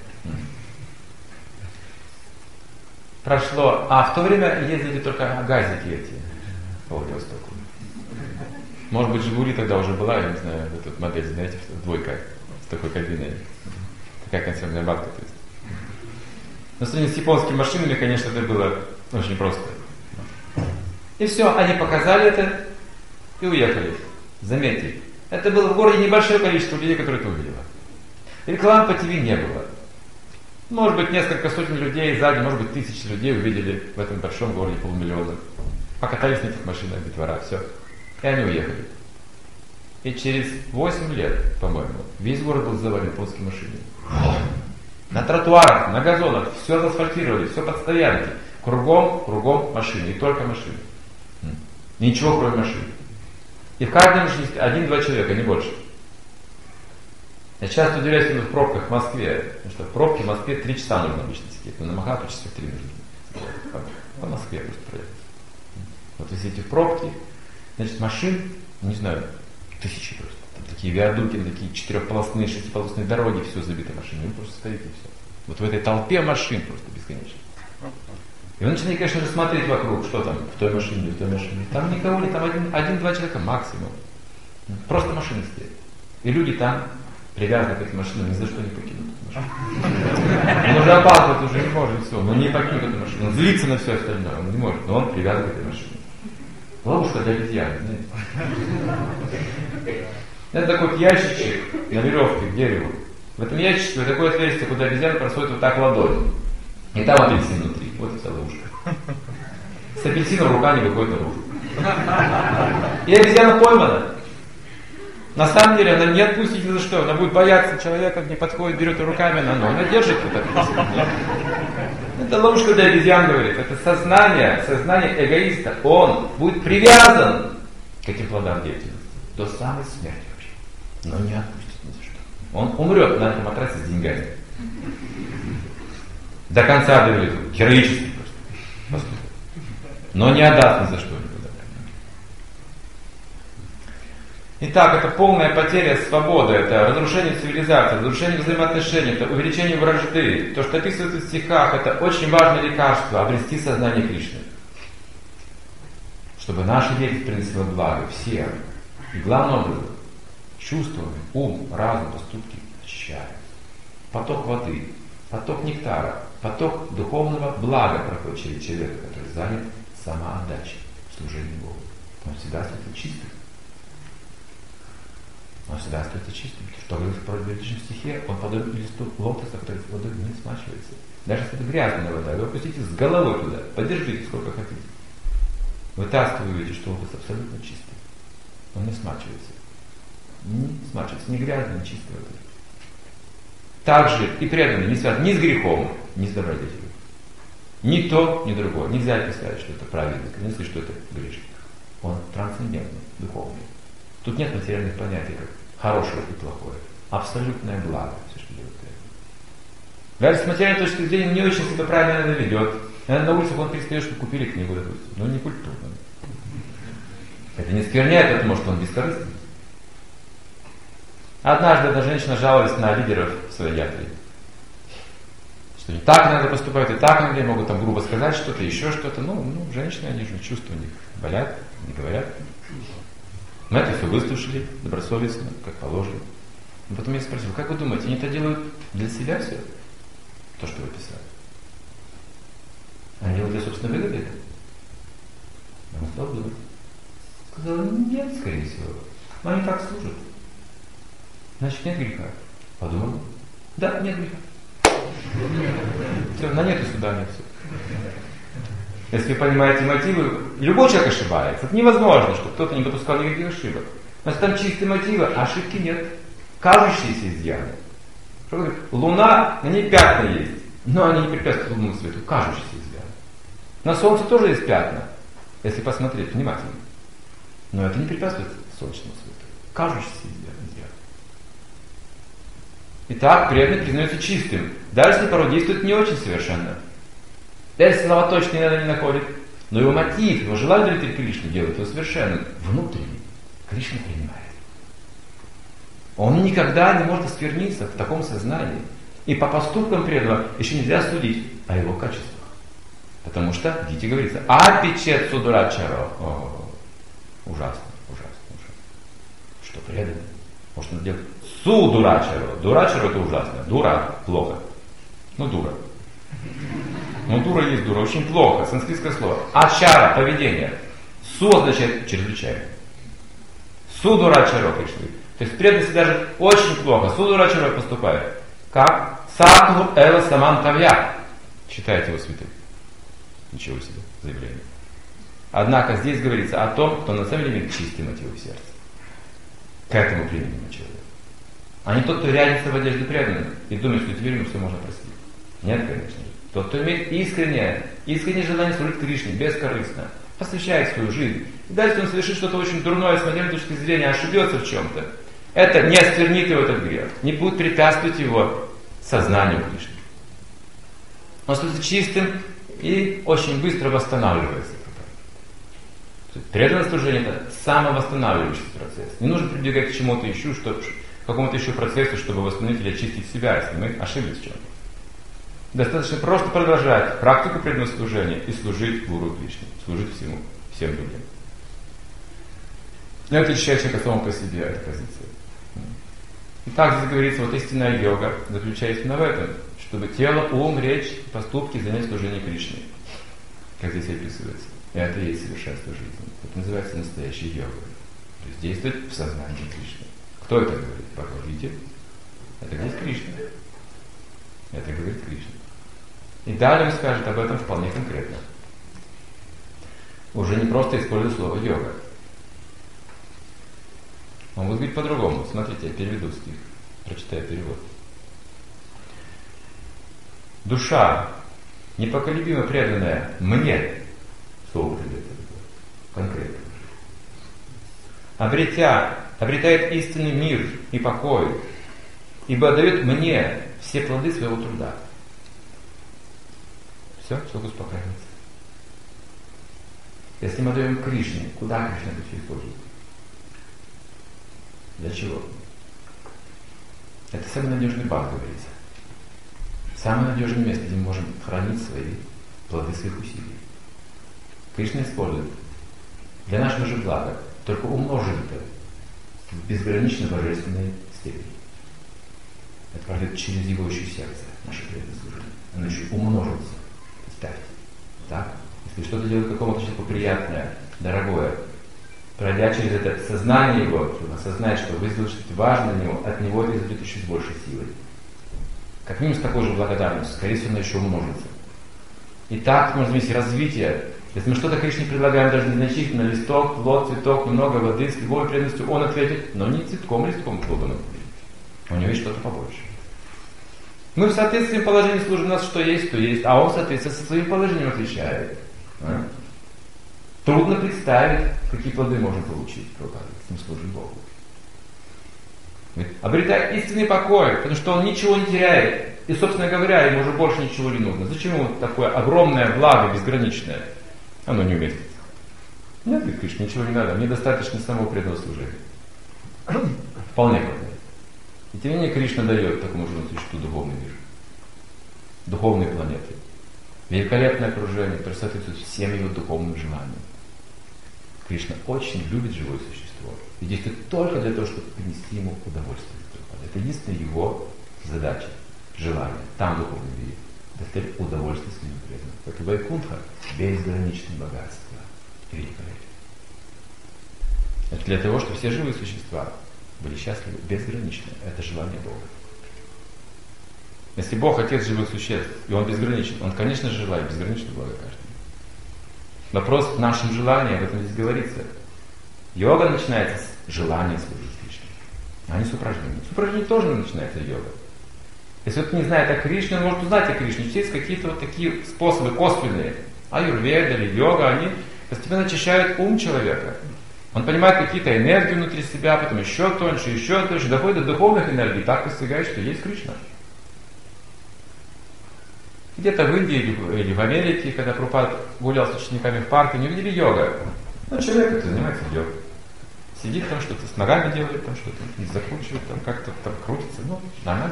Прошло, а в то время ездили только газики эти по Владивостоку. Может быть, Жигули тогда уже была, я не знаю, эта модель, знаете, двойка с такой кабиной. Такая консервная банка, то есть. Но в сравнении с японскими машинами, конечно, это было очень просто. И все, они показали это и уехали. Заметьте, это было в городе небольшое количество людей, которые это увидели. Рекламы по ТВ не было. Может быть, несколько сотен людей сзади, может быть, тысячи людей увидели в этом большом городе полумиллиона. Покатались на этих машинах, детвора, все. И они уехали. И через восемь лет, по-моему, весь город был завален японскими машинами. На тротуарах, на газонах, все заасфальтировали, все под стоянки. Кругом, кругом машины. И только машины. Ничего кроме машин. И в каждой машине один-два человека, не больше. Я часто удивляюсь в пробках в Москве. Потому что в пробке в Москве три часа нужно обычно сидеть. Но на Махату часов три нужно. По Москве просто проехать. Вот вы сидите в пробке, значит машин, не знаю, тысячи просто. Там такие виадуки, такие четырехполосные, шестиполосные дороги, все забито машинами. Вы просто стоите и все. Вот в этой толпе машин просто бесконечно. И вы начинаете, конечно же, смотреть вокруг, что там в той машине, в той машине. Там никого нет, там один, один-два человека максимум. Просто машины стоят. И люди там привязаны к этим машинам, ни за что не покинут эту машину. Он уже опаздывает, уже не может, все. Он не покинет эту машину. Он злится на все остальное, он не может, но он привязан к этой машине. Ловушка для обезьяны, знаете. Это такой вот ящичек на веревке к дереву. В этом ящичке такое отверстие, куда обезьяна просовывает вот так ладонь. И там апельсин внутри. Вот и вся ловушка. С апельсином рука не выходит наружу. И обезьяна поймана. На самом деле она не отпустит ни за что. Она будет бояться человека, не подходит, берет руками, она, но она держит вот апельсин. Это ловушка для обезьян, говорит. Это сознание, сознание эгоиста. Он будет привязан к этим плодам деятельности. До самой смерти вообще. Но не отпустит ни за что. Он умрет на этом матрасе с деньгами. До конца доведет. Героически просто. Но не отдаст ни за что никуда. Итак, это полная потеря свободы, это разрушение цивилизации, разрушение взаимоотношений, это увеличение вражды. То, что описывается в стихах, это очень важное лекарство, обрести сознание Кришны. Чтобы наша деятельность принесла благо всем. И главным образом, чувствами, ум, разум, поступки очищают. Поток воды, поток нектара, поток духовного блага проходит через человека, который занят самоотдачей, служением Богу. Он всегда остается чистым. Он всегда остается чистым. Что говорится в предыдущем стихе, он подобен листу лотоса, который с водой не смачивается. Даже если это грязная вода, вы опустите с головой туда, подержите сколько хотите. Вытаскивая, вы увидите, что лотос абсолютно чистый. Он не смачивается. Не смачивается, ни грязный, ни чистый водой. Также и преданный не связан ни с грехом, ни с добродетелью. Ни то, ни другое. Нельзя описать, что это праведник, если что это грешник. Он трансцендентный, духовный. Тут нет материальных понятий, как хорошее и плохое. Абсолютное благо, все, что делает это. Даже с материальной точки зрения не очень себя правильно ведет. Наверное, на улице он перестает, что купили книгу, допустим. Но не культурно. Это не скверняет, потому что он бескорыстный. Однажды одна женщина жаловалась на лидеров в своей ятре. Что не так надо поступать, и так иногда могут там грубо сказать что-то, еще что-то. Ну, ну, женщины, они же чувства у них болят, не говорят. Мы это все выслушали добросовестно, как положено. Но потом я спросил, как вы думаете, они это делают для себя все? То, что вы писали. Они делают для собственной выгоды это? Она стала думать. Сказала, нет, скорее всего. Но они так служат. Значит, нет греха. Подумал. Да, нет греха. Все, на нет и сюда нет. Если вы понимаете мотивы, любой человек ошибается. Это невозможно, чтобы кто-то не допускал никаких ошибок. Значит, там чистые мотивы, а ошибки нет. Кажущиеся изъяны. Что говорит? Луна, на ней пятна есть, но они не препятствуют лунному свету. Кажущиеся изъяны. На солнце тоже есть пятна, если посмотреть внимательно. Но это не препятствует солнечному свету. Кажущиеся изъяны. Итак, преданный признается чистым, даже если порой действует не очень совершенно. Даже слова точно иногда не находит, но его мотив, его желание удовлетворить Кришну делает его совершенно внутренний. Кришна принимает. Он никогда не может оскверниться в таком сознании. И по поступкам преданного еще нельзя судить о его качествах. Потому что в Гите говорится, апичет судурачаро. О, ужасно, ужасно, ужасно. Что преданный? Может он делать судурачаро. Дурачаро это ужасно. Дура плохо. Ну дура. Ну дура есть дура. Очень плохо. Санскритское слово. Ачара, поведение. Су означает чрезвычайно. Судурачаро пришли. То есть преданности даже очень плохо. Судурачаро поступает. Как? Садху эва самантавья. Читайте его святых. Ничего себе заявление. Однако здесь говорится о том, кто на самом деле имеет чистый мотив в сердце. К этому преданному человеку. А не тот, кто рядится в одежде преданных и думает, что теперь ему все можно простить. Нет, конечно же. Тот, кто имеет искреннее, искреннее желание служить Кришне, бескорыстно, посвящает свою жизнь. И даже если он совершит что-то очень дурное с материальной точки зрения, ошибется в чем-то, это не осквернит его этот грех, не будет препятствовать его сознанию Кришны. Он становится чистым и очень быстро восстанавливается. Преданное служение — это самовосстанавливающийся процесс. Не нужно прибегать к чему-то еще, чтобы, к какому-то еще процессу, чтобы восстановить или очистить себя, если мы ошиблись в чем-то. Достаточно просто продолжать практику преданного служения и служить Гуру Кришне, служить всему, всем людям. Но это отличает человека самого по себе, эта позиция. И так здесь говорится, вот истинная йога заключается именно в этом, чтобы тело, ум, речь, поступки занять служение Кришне, как здесь описывается. И это и есть совершенство жизни. Это называется настоящей йогой. То есть действовать в сознании Кришны. Кто это говорит? Покажите. Это говорит Кришна. Это говорит Кришна. И далее он скажет об этом вполне конкретно. Уже не просто используя слово йога. Он будет говорить по-другому. Смотрите, я переведу стих. Прочитаю перевод. Душа, непоколебимо преданная мне, слово придет конкретно, обретя, обретает истинный мир и покой, ибо дает мне все плоды своего труда. Все, все успокаивается. Если мы даем Кришне, куда Кришна это все использует? Для чего? Это самый надежный бак, говорится. Самое надежное место, где мы можем хранить свои плоды своих усилий. Кришна использует для нашего же блага, только умножит это в безграничной божественной степени. Это пройдет через его еще сердце, наше преданное служение. Оно еще умножится. Представьте. Так? Если что-то делает какому-то человеку приятное, дорогое, пройдя через это сознание его, чтобы осознать, что вы сделали что-то важное для него, от него это изойдет еще с большей силой. Как минимум с такой же благодарностью, скорее всего, она еще умножится. И так можно иметь развитие. Если мы что-то Кришне предлагаем, даже незначительно, листок, плод, цветок, немного воды, с любой преданностью, он ответит, но не цветком, листком, плодом ответит. У него есть что-то побольше. Мы в соответственном положении служим, у нас что есть, то есть, а он, соответственно, со своим положением отвечает. А? Трудно представить, какие плоды можно получить, если мы служим Богу. Обретает истинный покой, потому что он ничего не теряет. И, собственно говоря, ему уже больше ничего не нужно. Зачем ему такое огромное благо, безграничное? Оно не уместится. Нет, говорит Кришна, ничего не надо. Мне достаточно самого преданного служения. Вполне хватает. И тем не менее Кришна дает такому живому существу духовный мир. Духовные планеты. Великолепное окружение, которое соответствует всем его духовным желаниям. Кришна очень любит живое существо. И действует только для того, чтобы принести ему удовольствие. Это единственная его задача, желание. Там духовный мир. Доставить удовольствие своим преданным. Это Вайкунтха — безграничное богатство и великолепие. Это для того, чтобы все живые существа были счастливы безгранично. Это желание Бога. Если Бог Отец живых существ, и Он безграничен, Он, конечно же, желает безграничного блага каждому. Вопрос в нашем желании, об этом здесь говорится. Йога начинается с желания служить Кришне, а не с упражнений. С упражнений тоже начинается йога. Если кто-то не знает о Кришне, он может узнать о Кришне. Есть какие-то вот такие способы косвенные. Аюрведа или йога, они постепенно очищают ум человека. Он понимает какие-то энергии внутри себя, потом еще тоньше, еще тоньше, доходит до духовных энергий, так постигает, что есть Кришна. Где-то в Индии или в Америке, когда Прабхупада гулял с учениками в парке, не увидели йога. Ну, человек это занимается йогой. Сидит там, что-то с ногами делает, там что-то закручивает, там как-то там крутится. Ну, нормально.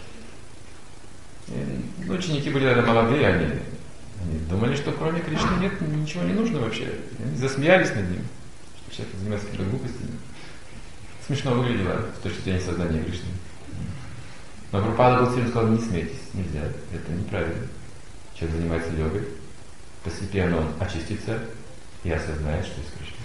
И, ну, ученики были тогда молодые, они, они думали, что кроме Кришны нет, ничего не нужно вообще. Они засмеялись над ним, что человек занимается какими-то глупостями. Смешно выглядело с точки зрения сознания Кришны. Но Прабхупада был серьезно, сказал, не смейтесь, нельзя, это неправильно. Человек занимается йогой, постепенно он очистится и осознает, что есть Кришна.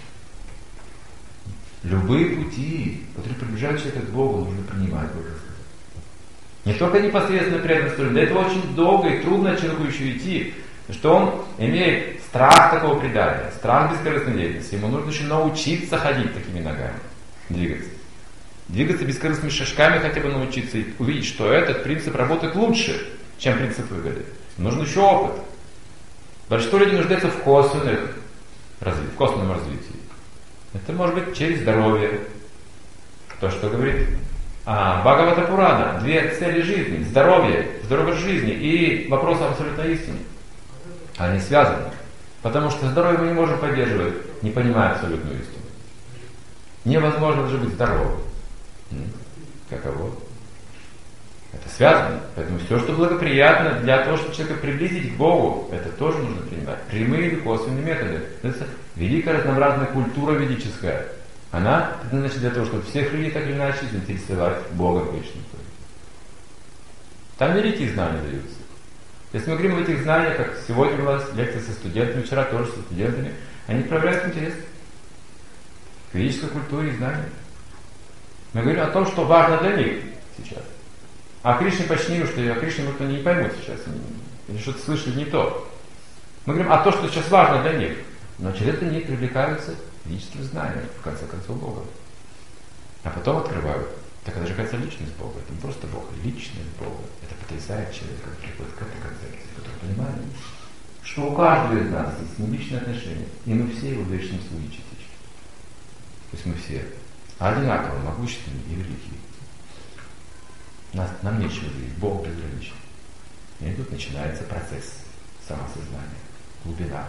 Любые пути, которые приближают человека к Богу, нужно принимать божество. Не только непосредственно преданное служение, для этого очень долго и трудно человеку еще идти, что он имеет страх такого предания, страх бескорыстной деятельности. Ему нужно еще научиться ходить такими ногами, двигаться. Двигаться бескорыстными шажками хотя бы научиться и увидеть, что этот принцип работает лучше, чем принцип выгоды. Нужен еще опыт. Большинство людей нуждается в косвенных развитии, в косвенном развитии. Это может быть через здоровье. То, что говорит а, Бхагавата Пурана. Две цели жизни. Здоровье, здоровье жизни и вопрос абсолютной истины. Они связаны. Потому что здоровье мы не можем поддерживать, не понимая абсолютную истину. Невозможно даже быть здоровым. Каково? Это связано. Поэтому все, что благоприятно для того, чтобы человека приблизить к Богу, это тоже нужно принимать. Прямые или косвенные методы. Это великая разнообразная культура ведическая. Она предназначена для того, чтобы всех людей так или иначе заинтересовать Богом вечным. Там великие знания даются. Если мы говорим о этих знаниях, как сегодня была лекция со студентами, вчера тоже со студентами, они проявляют интерес к ведической культуре и знаниям. Мы говорим о том, что важно для них сейчас. А Кришне почти, что о Кришне вот они не поймут сейчас, или что-то слышали не то. Мы говорим о том, что сейчас важно для них. Но через это они привлекаются ведическим знанием, в конце концов, Бога. А потом открывают. Так это же, кажется, личность Бога. Это не просто Бог, личность Бога. Это потрясает человека, который приходит к этой концепции, который понимает, что у каждого из нас есть личные отношения, и мы все его вечные слуги частички. То есть мы все одинаково могущественны и велики. Нас, нам нечего делить, Бог безграничен. И тут начинается процесс самосознания, глубина.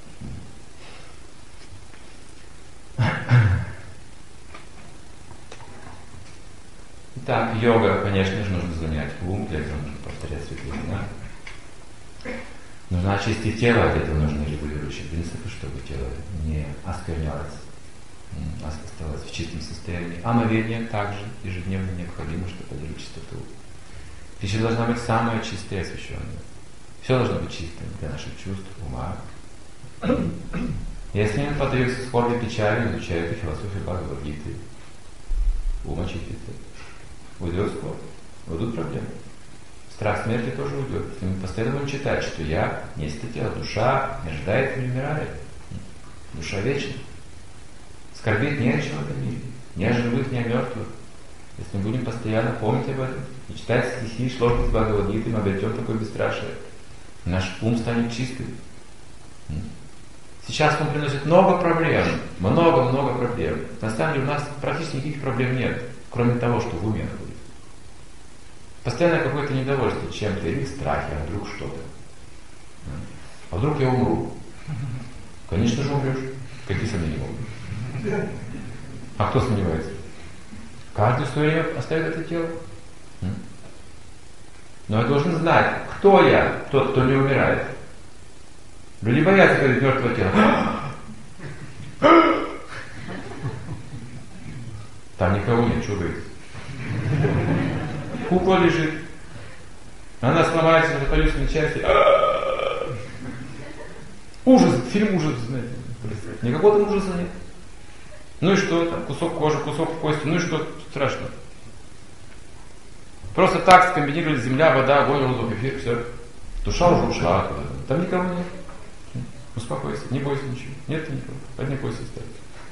Итак, йога, конечно же, нужно занять ум, для этого нужно повторять святые имена. Нужно очистить тело, от этого нужны регулирующие принципы, чтобы тело не осквернялось, оставалось в чистом состоянии. Омовение также ежедневно необходимо, чтобы поддержать чистоту. Пища должна быть самая чистая и освященная. Все должно быть чистым для наших чувств, ума. Если не поддаются скорби, печали, изучают и философию Бхагавад-гиты, ум очистится. Уйдет скоро, уйдут проблемы. Страх смерти тоже уйдет. Если мы постоянно будем читать, что я не есть это тело, душа не рождается, не умирает. Душа вечна. Скорбить не о чем в этом мире. Ни о живых, ни о мертвых. Если мы будем постоянно помнить об этом и читать стихи, шлоки с Бхагавад-гиты, мы обретем такое бесстрашие. Наш ум станет чистым. Сейчас он приносит много проблем. Много-много проблем. На самом деле у нас практически никаких проблем нет, кроме того, что в уме находится. Постоянно какое-то недовольство чем-то, или страхи, а вдруг что-то. А вдруг я умру? Конечно же умрешь. Какие сомнения могут? А кто сомневается? Каждый в свое время оставит это тело. Но я должен знать, кто я, тот, кто не умирает. Люди боятся, когда мертвое тело. Там никого нет, что говорить. Кукла лежит. Она сломается, разопадется на части. Ужас, фильм ужас, знаете. Никакого там ужаса нет. Ну и что там? Кусок кожи, кусок кости. Ну и что страшно? Просто так скомбинировали земля, вода, огонь, воздух, эфир, все. Душа уже ушла. Там никого нет. Успокойся, не бойся ничего. Нет никого. Одни кости остались.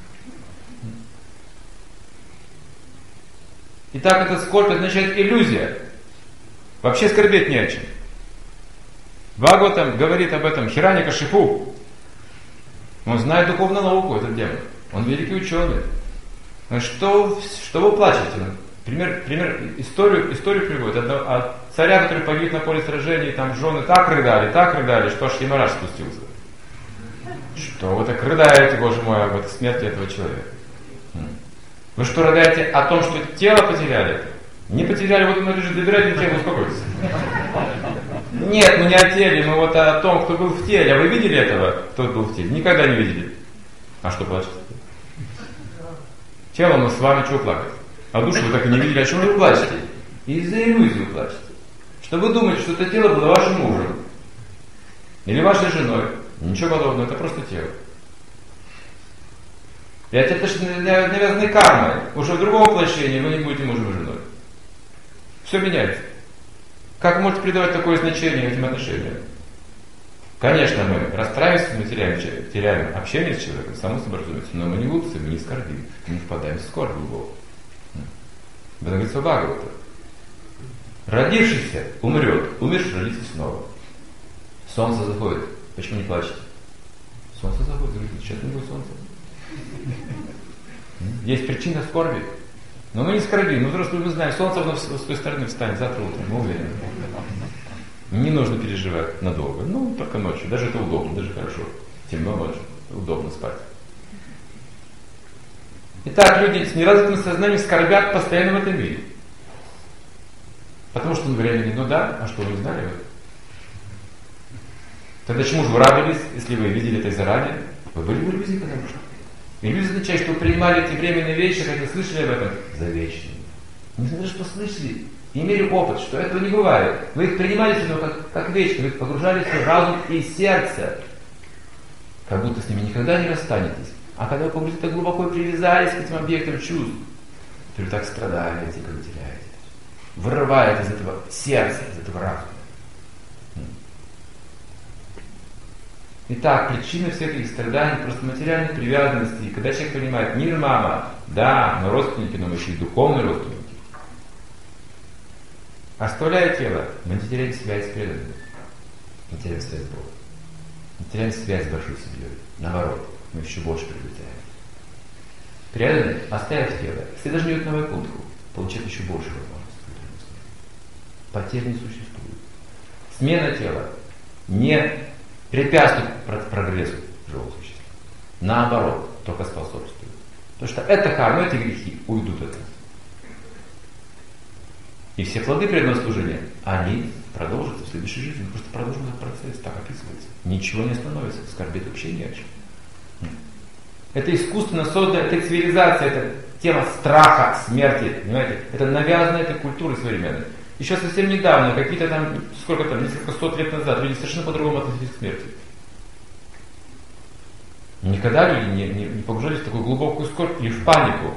Итак, этот скорбь означает иллюзия. Вообще скорбеть не о чем. Бхагаватам говорит об этом Хираньякашипу. Он знает духовную науку, этот демон. Он великий ученый. Что, что вы плачете? Пример, пример историю, историю приводит от, от царя, который погиб на поле сражений, там жены так рыдали, так рыдали, что аж Ямараш спустился. Что вы так рыдаете, Боже мой, об этой смерти этого человека? Вы что, рыдаете о том, что тело потеряли? Не потеряли, вот оно лежит, добирайте тело, успокойтесь. Нет, мы не о теле, мы вот о том, кто был в теле. А вы видели этого, кто был в теле? Никогда не видели. А что плачете? Тело мы с вами чего плакать? А душу вы так и не видели, о чем вы плачете? Из-за иллюзии плачете. Что вы думаете, что это тело было вашим мужем? Или вашей женой? Ничего подобного, это просто тело. И это же навязанной кармой. Уже в другом воплощении вы не будете мужем и женой. Все меняется. Как вы можете придавать такое значение этим отношениям? Конечно, мы расстраиваемся, мы теряем, теряем общение с человеком, само собой разумеется, но мы не глупцы, мы не скорбим, мы не впадаем в скорбь глубоко. Это говорится в Бхагавата. Родившийся умрет, умерший родится снова. Солнце заходит. Почему не плачете? Солнце заходит. Сейчас не будет солнца. Есть причина скорби. Но мы не скорбим. Мы взрослые, мы знаем, солнце оно с той стороны встанет завтра утром. Мы уверены. Не нужно переживать надолго. Ну, только ночью. Даже это удобно, даже хорошо. Темно ночью. Удобно спать. Итак, люди с неразвитым сознанием скорбят постоянно в этом мире. Потому что ну, времени, ну да, а что вы не знали? Тогда чему же вы радовались, если вы видели это заранее? Вы были в иллюзии, потому что. Иллюзия означает, что вы принимали эти временные вещи, как вы слышали об этом, за вечные. Несмотря что слышали, имели опыт, что этого не бывает. Вы их принимали все равно как, как вечные, вы их погружали в разум и сердце. Как будто с ними никогда не расстанетесь. А когда вы погрузились так глубоко и привязались к этим объектам чувств, то вы так страдаете, как теряете. Вырывает из этого сердца, из этого разума. Итак, причина всех этих страданий просто материальной привязанности. И когда человек понимает, мир, мама, да, мы родственники, но мы еще и духовные родственники. Оставляя тело, мы не теряем связь с преданным, не теряем связь с Богом, не теряем связь с большой семьей. Наоборот, мы еще больше приобретаем. Преданный, оставив тело, если даже не идет на вайкунтху, получает еще больше возможностей. Потерь не существует. Смена тела не препятствует прогрессу живого существа. Наоборот, только способствует. Потому что эта карма, эти грехи уйдут от нас. И все плоды преданного служения, они продолжатся в следующей жизни. Просто продолжим этот процесс, так описывается. Ничего не остановится, скорбеть вообще не о чем. Это искусственно создана, это цивилизация, это тема страха, смерти, понимаете? Это навязано этой культурой современной. Еще совсем недавно, какие-то там, сколько там, несколько сот лет назад, люди совершенно по-другому относились к смерти. Никогда люди не, не, не погружались в такую глубокую скорбь или в панику.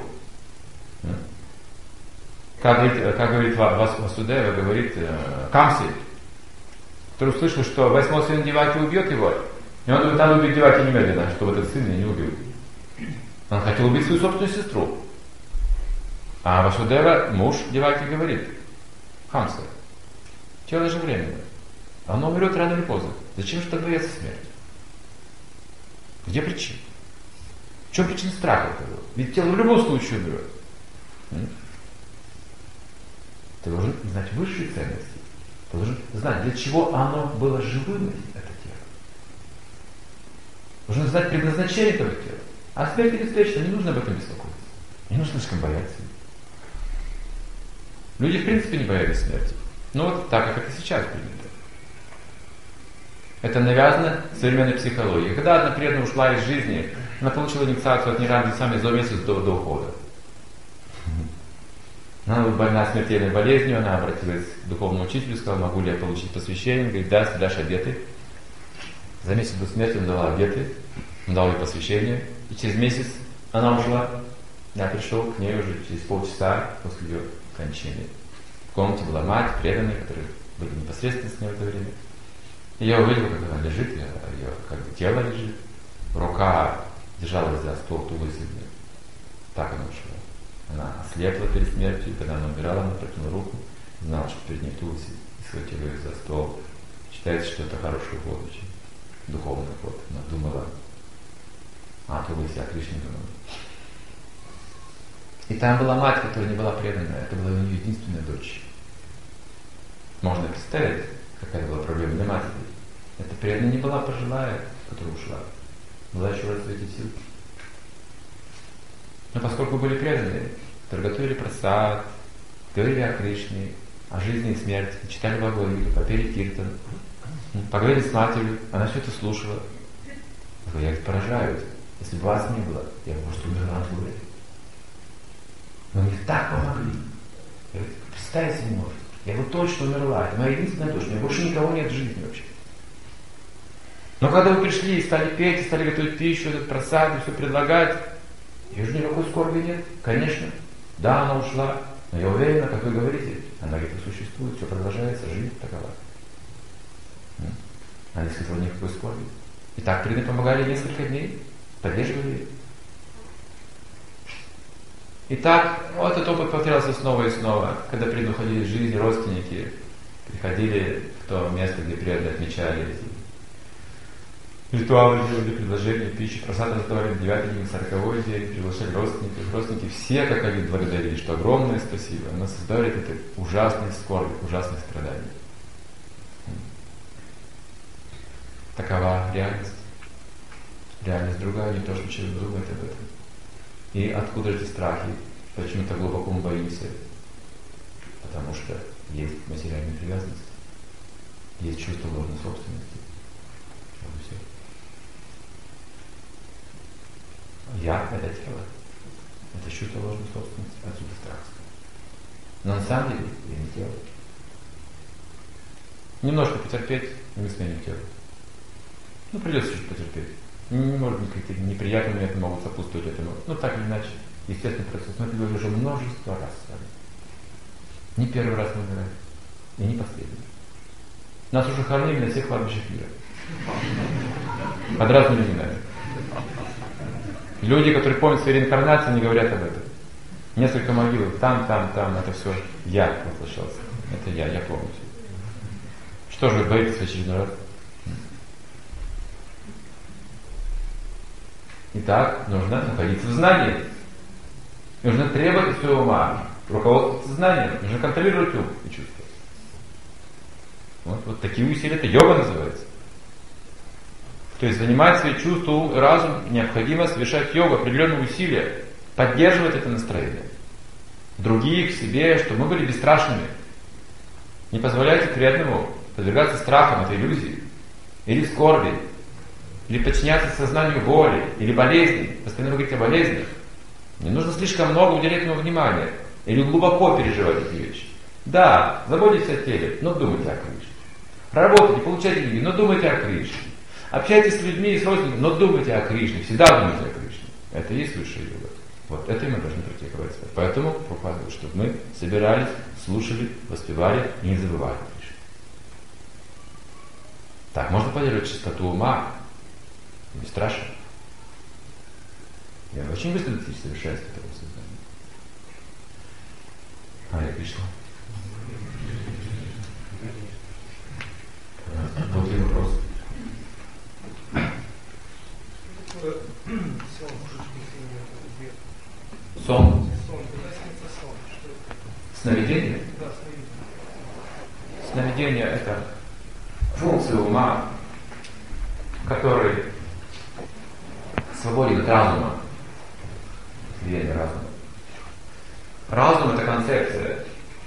Как говорит, как говорит Васудева, говорит э, Камси, который услышал, что восьмой сын Деваки убьет его, и он думает, надо убить Деваки немедленно, чтобы этот сын меня не убил. Он хотел убить свою собственную сестру. А Васудева, муж Деваки, говорит, Хамса, тело же временно. Оно умрет рано или поздно. Зачем же так бояться смерти? Где причина? В чем причина страха этого? Ведь тело в любом случае умрет. Ты должен знать высшие ценности. Ты должен знать, для чего оно было живым, это тело. Ты должен знать предназначение этого тела. А смерть беспечна, не нужно об этом беспокоиться. Не нужно слишком бояться. Люди в принципе не боялись смерти. Но вот так, как это сейчас принято. Это навязано современной психологией. Когда одна преданная ушла из жизни, она получила инициацию от Ниранды сами за месяц до, до ухода. Она была больна смертельной болезнью, она обратилась к духовному учителю, сказала, могу ли я получить посвящение? Он говорит, да, если дашь обеты. За месяц до смерти он дала обеты, он дал ей посвящение. И через месяц она ушла. Я пришел к ней уже через полчаса после ее кончины. В комнате была мать, преданная, которые были непосредственно с ней в это время. И я увидел, как она лежит, ее как бы тело лежит, рука держалась за стол туловища. Так она ушла. Она ослепла перед смертью, когда она умирала, она протянула руку, знала, что перед ней туловища, и схватила ее за стол. Считается, что это хороший ход очень, духовный ход. Она думала, а туловища о Кришне думала. И там была мать, которая не была преданная, это была у нее единственная дочь. Можно представить, какая была проблема для матери. Эта преданная не была пожилая, которая ушла. Была еще в расцвете сил. Но поскольку были преданные, которые готовили прасад, говорили о Кришне, о жизни и смерти, читали Бхагавад-гиту, попели киртан, поговорили с матерью, она все это слушала. Я говорю, поражаюсь, если бы вас не было, я бы, может, умерла от горя. Но мне так помогли. Я говорю, представить себе не может. Я бы точно умерла. Это моя единственная дочь. У меня больше никого нет в жизни вообще. Но когда вы пришли и стали петь, и стали готовить пищу, этот просад, и все предлагать, я вижу, никакой скорби нет. Конечно. Да, она ушла. Но я уверена, как вы говорите, она где-то существует, все продолжается, жизнь такова. Она не испытывала никакой скорби. И так преданные помогали несколько дней, поддерживали. Итак, вот этот опыт повторялся снова и снова, когда преданные уходили из жизни, родственники приходили в то место, где преданные отмечали эти ритуалы делали, предложения, пищи, просад раздавали, девятый день, сороковой день, приглашали родственников. Родственники все как один благодарили, что огромное спасибо. Нас избавили от этой ужасной скорби, ужасных страданий. Такова реальность. Реальность другая, не то, что человек думает об этом. И откуда эти страхи? Почему так глубоко мы боимся? Потому что есть материальная привязанность, есть чувство ложной собственности. Вот и все. Я — это тело. Это чувство ложной собственности, отсюда страх. Но на самом деле я не тело. Немножко потерпеть, и мы сменим тело. Ну, придется чуть потерпеть. Не может быть, какие-то неприятные моменты могут сопутствовать этому. Ну, так или иначе, естественный процесс. Мы это говорили уже множество раз с вами. Не первый раз мы говорим, и не последний. Нас уже хоронили на всех кладбищах мира. Под разными именами. Люди, которые помнят свои реинкарнации, не говорят об этом. Несколько могил, там, там, там, это все я воплощался. Это я, я помню все. Что же вы боитесь в очередной раз? Итак, нужно находиться в знании. Нужно требовать от своего ума, руководствоваться знанием, нужно контролировать ум и чувства. Вот, вот такие усилия, это йога называется. То есть занимать свои чувства, ум и разум необходимо совершать йогу, определенные усилия, поддерживать это настроение. Других, себе, чтобы мы были бесстрашными. Не позволяйте преданному подвергаться страхам этой иллюзии, или скорби, или подчиняться сознанию боли, или болезни. Постоянно говорить о болезнях. Не нужно слишком много уделять ему внимания, или глубоко переживать эти вещи. Да, заботьтесь о теле, но думайте о Кришне. Работайте, получайте деньги, но думайте о Кришне. Общайтесь с людьми и с родственниками, но думайте о Кришне. Всегда думайте о Кришне. Это и есть высшая йога. Вот это и мы должны практиковать. Поэтому пропагандую, чтобы мы собирались, слушали, воспевали и не забывали о Кришне. Так, можно поддерживать чистоту ума. Не страшно. Я очень быстро достичь совершенства такого сознания. Харе Кришна. Вот и вопрос. Сон. Сновидение? Сновидение — это функция ума, который свободен от разума. Влияние разума. Разум — это концепция.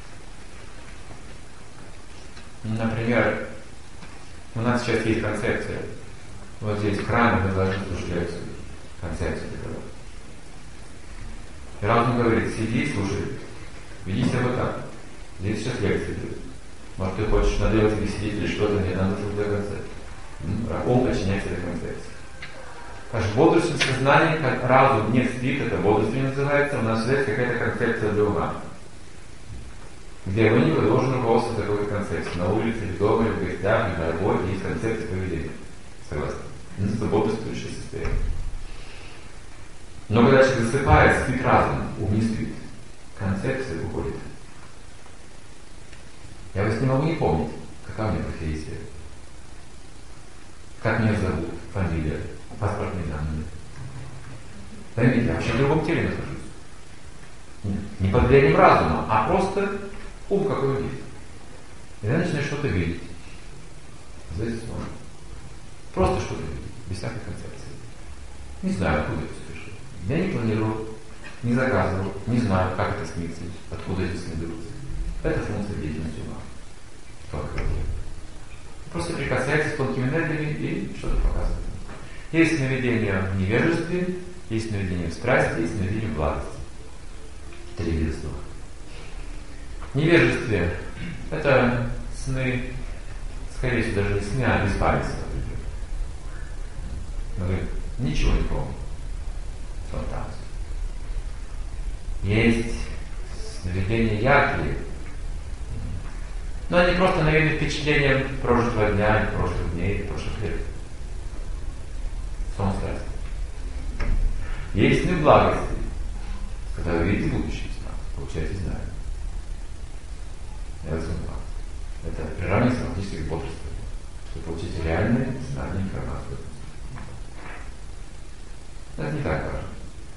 Например, у нас сейчас есть концепция. Вот здесь в храме мы должны слушать лекцию. Концепция такова. И разум говорит: сиди и слушай. Веди себя вот так. Здесь сейчас лекция идет. Может, ты хочешь наделать или сидеть, или что-то, не надо слушать до конца. Ум подчиняется этой концепции. Конечно, бодрствует сознание, как разум не спит, это бодрствование называется, у нас есть какая-то концепция для ума. Где вы не вы должен руководствоваться такой концепцией. На улице, или дома, или в гостях, или на работе есть концепция поведения. Согласны? Это бодрствующее состояние. Но когда человек засыпает, спит разум, ум не спит. Концепция уходит. Я вас не могу не помнить, какая у меня профессия. Как меня зовут, фамилия, паспортные данные. Поймите, я вообще в другом теле нахожусь. Не под влиянием разума, а просто ум какой он есть. И я начинаю что-то видеть. Здесь сон. Просто что-то видеть, без всякой концепции. Не знаю, откуда это все пришло. Я не планировал, не заказывал, не знаю, как это снится, откуда эти сны берутся. Это функция деятельности ума. Просто прикасается с тонкими энергиями и что-то показывает. Есть сновидение в невежестве, есть сновидение в страсти, есть сновидение в благости. Три вида снов. В невежестве это сны, скорее всего, даже не сны, а беспамятство. Мы ничего не помним. Фантазия. Есть сновидения яркие, но они просто навеяны впечатлением прожитого дня, или прошлых дней, или прошлых лет. Сон страсти. Есть сны благости, когда вы видите будущее сна, получаете знания. Это сон благости. Это приравнивается фактически к бодрствованию, чтобы получить реальные знания информацию. Это не так важно.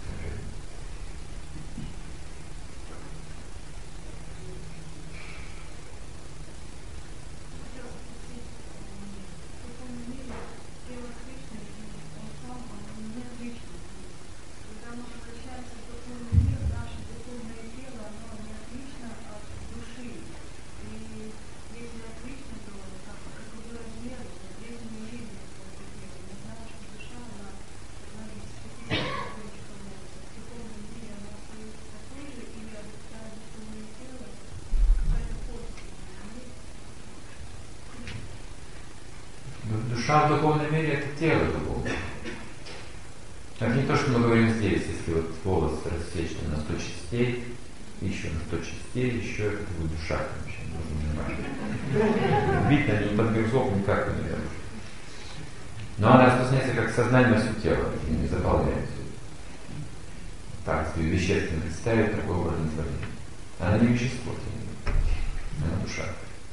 Душа в духовном мире — это тело духовное. Это не то, что мы говорим здесь, если вот волос рассечь на сто частей, еще на сто частей, еще это будет душа, вообще нужно понимать. Бить на ней под грызок никак не нарушить. Но она распространяется как сознание на все тело, и не заполняет все. Так, если вещественно представить такой образ творения. Она не вещество, она душа.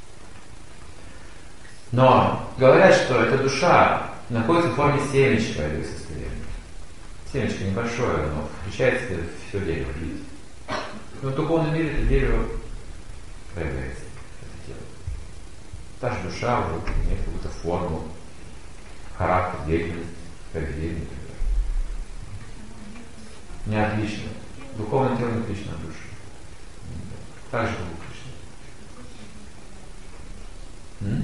Но говорят, что эта душа находится в форме семечка этого состояния. Семечко небольшое, но включается в все дерево, видите. Но в духовном мире это дерево проявляется, это тело. Та же душа уже имеет какую-то форму, характер, деятельность, поведение. Не отлично. Духовное тело не отлично от души. Так же, как у Кришны.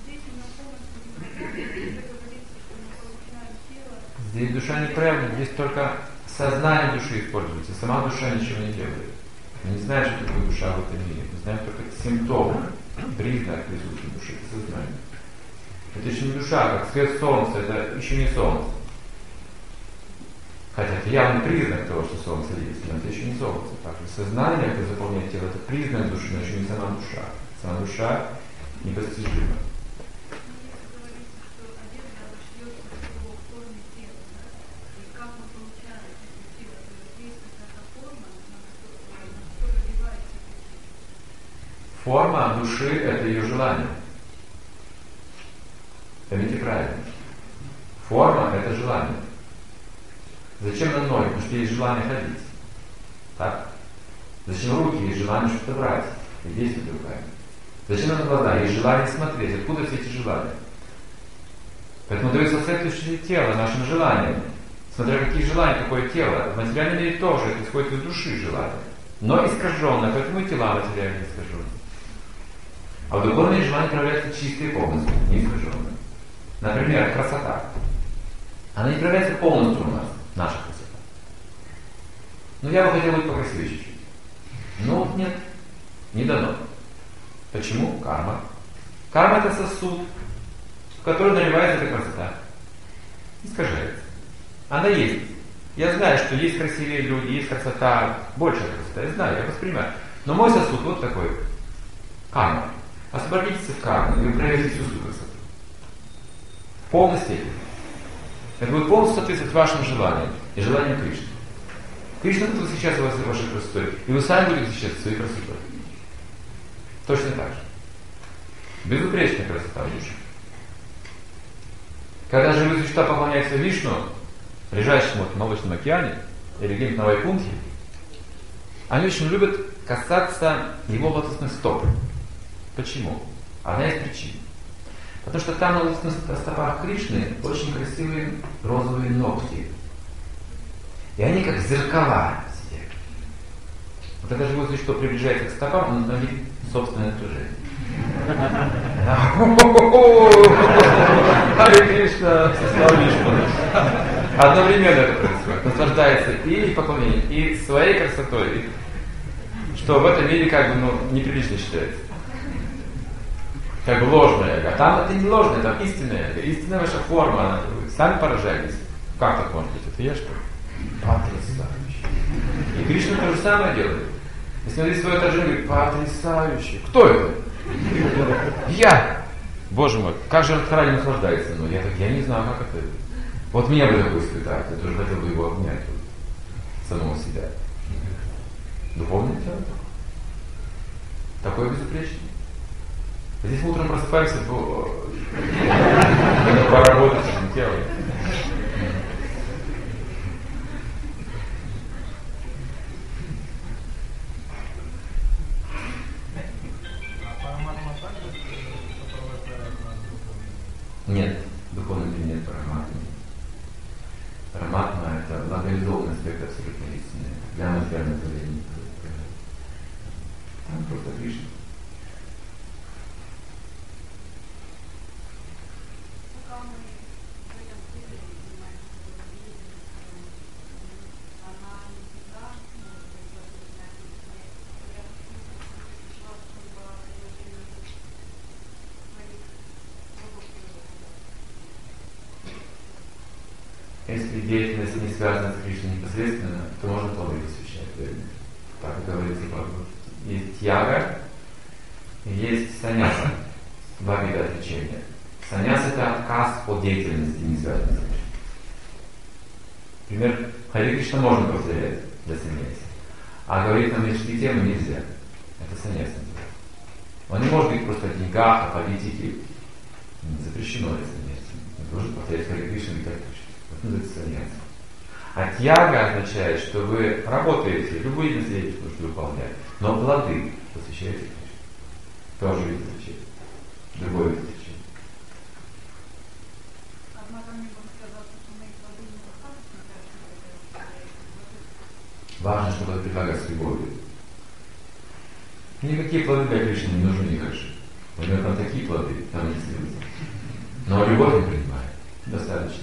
Здесь душа неправильна, здесь только сознание души используется, сама душа ничего не делает. Мы не знаем, что такое душа в этом мире, мы знаем только симптомы, признак присутствия души, это сознание. Это еще не душа, как свет солнца, это еще не солнце. Хотя это явный признак того, что солнце есть, но это еще не солнце. Также сознание, это заполняет тело, это признак души, но еще не сама душа. Сама душа непостижима. Форма души — это ее желание. Поймите правильно. Форма — это желание. Зачем на ноги? Потому что есть желание ходить. Так? Зачем руки? Есть желание что-то брать и действовать руками. Зачем на глаза? Есть желание смотреть. Откуда все эти желания? Поэтому дается соответствующее тело нашим желаниям. Смотря какие желания, какое тело. В материальном мире тоже это исходит из души желания. Но искаженное, поэтому и тела материальные искаженные. А в духовном мире желание проявляется чистые полностью, не искаженные. Например, красота. Она не проявляется полностью у нас, наша красота. Ну, я бы хотел быть покрасивее чуть-чуть. Ну, нет, не дано. Почему? Карма. Карма — это сосуд, в который наливается эта красота. Искажается. Она есть. Я знаю, что есть красивее люди, есть красота, большая красота. Я знаю, я воспринимаю. Но мой сосуд вот такой. Карма. Освободитесь от кармы, и вы проявите всю свою красоту. В полной степени. Это будет полностью соответствовать вашим желаниям и желаниям Кришны. Кришна будет восхищаться вашей красотой, и вы сами будете восхищаться своей красотой. Точно так же. Безупречная красота в душе. Когда живые существа поклоняются Вишну, лежащему в Молочном океане, или где-нибудь на Вайкунтхе, они очень любят касаться его лотосных стоп. Почему? Одна из причин. Потому что там на лотосных стопах Кришны очень красивые розовые ногти. И они как зеркала сидят. Вот когда живое существо приближается к стопам, он видит собственное отражение. Харе Кришна, слава Вишну. Одновременно это происходит. Наслаждается и поклонением, и своей красотой, что в этом мире как бы ну, неприлично считается. Как бы ложное эго. Там это не ложное, там истинное эго. Истинная ваша форма, она, вы сами поражаетесь. Как так может быть? Это я что ли? Потрясающе. И Кришна то же самое делает. И смотрите свое отражение, говорит, потрясающе. Кто это? Я! Боже мой, как же Радхарани наслаждается мной. Я так, я не знаю, как это. Вот меня бы такой испытать, я тоже хотел бы его обнять. Вот, самого себя. Духовное тело. Такое безупречное. Здесь мы утром просыпаемся, надо поработать с этим телом. Нет, духовный мир нет параматмы. Параматма — это локализованный аспект абсолютной истины. Для материального творения. Там просто Кришна. Если деятельность не связана с Кришной непосредственно, то можно плоды посвящать, верно? Так говорится в Бхагаватгите. Есть тяга и есть саньяса. Два вида отречения. Саньяс — это отказ от деятельности, не связанной с Кришной. Например, Хари Кришна можно повторять для саньяса, а говорить на мирские темы нельзя. Это саньяс. Он не может быть просто о деньгах, о политике. Запрещено это саньяса. Он должен повторять Хари Кришна и так Кришна. Это называется саньяса. А тьяга означает, что вы работаете, любую деятельность можете выполнять, но плоды посвящаете Кришне. Тоже вид отречения. Другой вид отречения. Важно, чтобы это предлагать с любовью. Никакие плоды для Кришны не нужны, не хороши. У него там такие плоды, там не следует. Но любовь не принимает. Достаточно.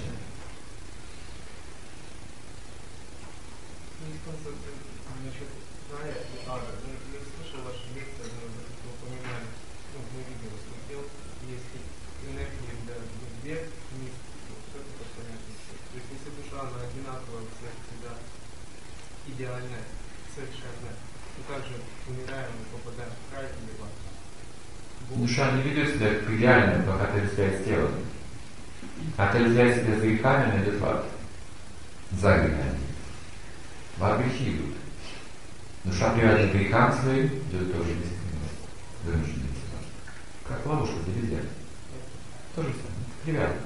Насчет знания, а, я слышал ваши лекции, вы упоминали, ну, мы видели, смотрел, если энергии для вверх, вниз, все это понятно. То есть если душа, она одинаковая, всегда идеальная, совершенная, то также умираем и попадаем в рай или в ад. Душа не ведет себя к идеальному, пока отождествляет с телом. Отождествляет себя с грехами, найдет в ад. За грехами. В ад грехи идут. Душа привязана к грехам своим, идет тоже бесконечно. Вынужденный. Как ловушка, где везде. То же самое. Привязано.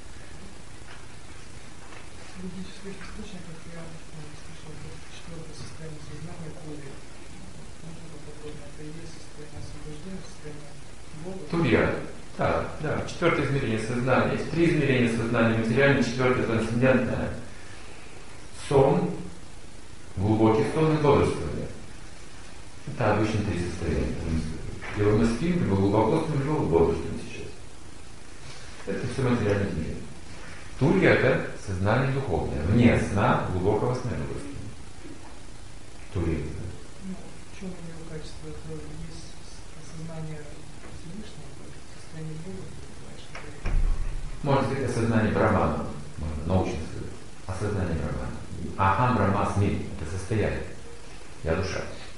В буддических источниках я слышал четвертое состояние сознания, коли, ну, что подобное, это и есть состояние освобождения, состояние Бога. Турья. Да, да. Четвертое измерение сознания. Есть три измерения сознания. Материальное, четвертое трансцендентное. Сон, глубокий сон и бодрствование. Это обычно три состояния. Либо мы спим, либо глубоко спим, либо бодрствуем сейчас. Это все материальное измерение. Турья — это сознание духовное, вне сна, глубокого сна и бодрствования. Турья. Ну, в чем у него качество? Это есть осознание Всевышнего, состояние Бога, можно сказать осознание Брахмана, можно научно сказать. Осознание Брахмана. Ахам Брахмасми — это состояние. Я душа.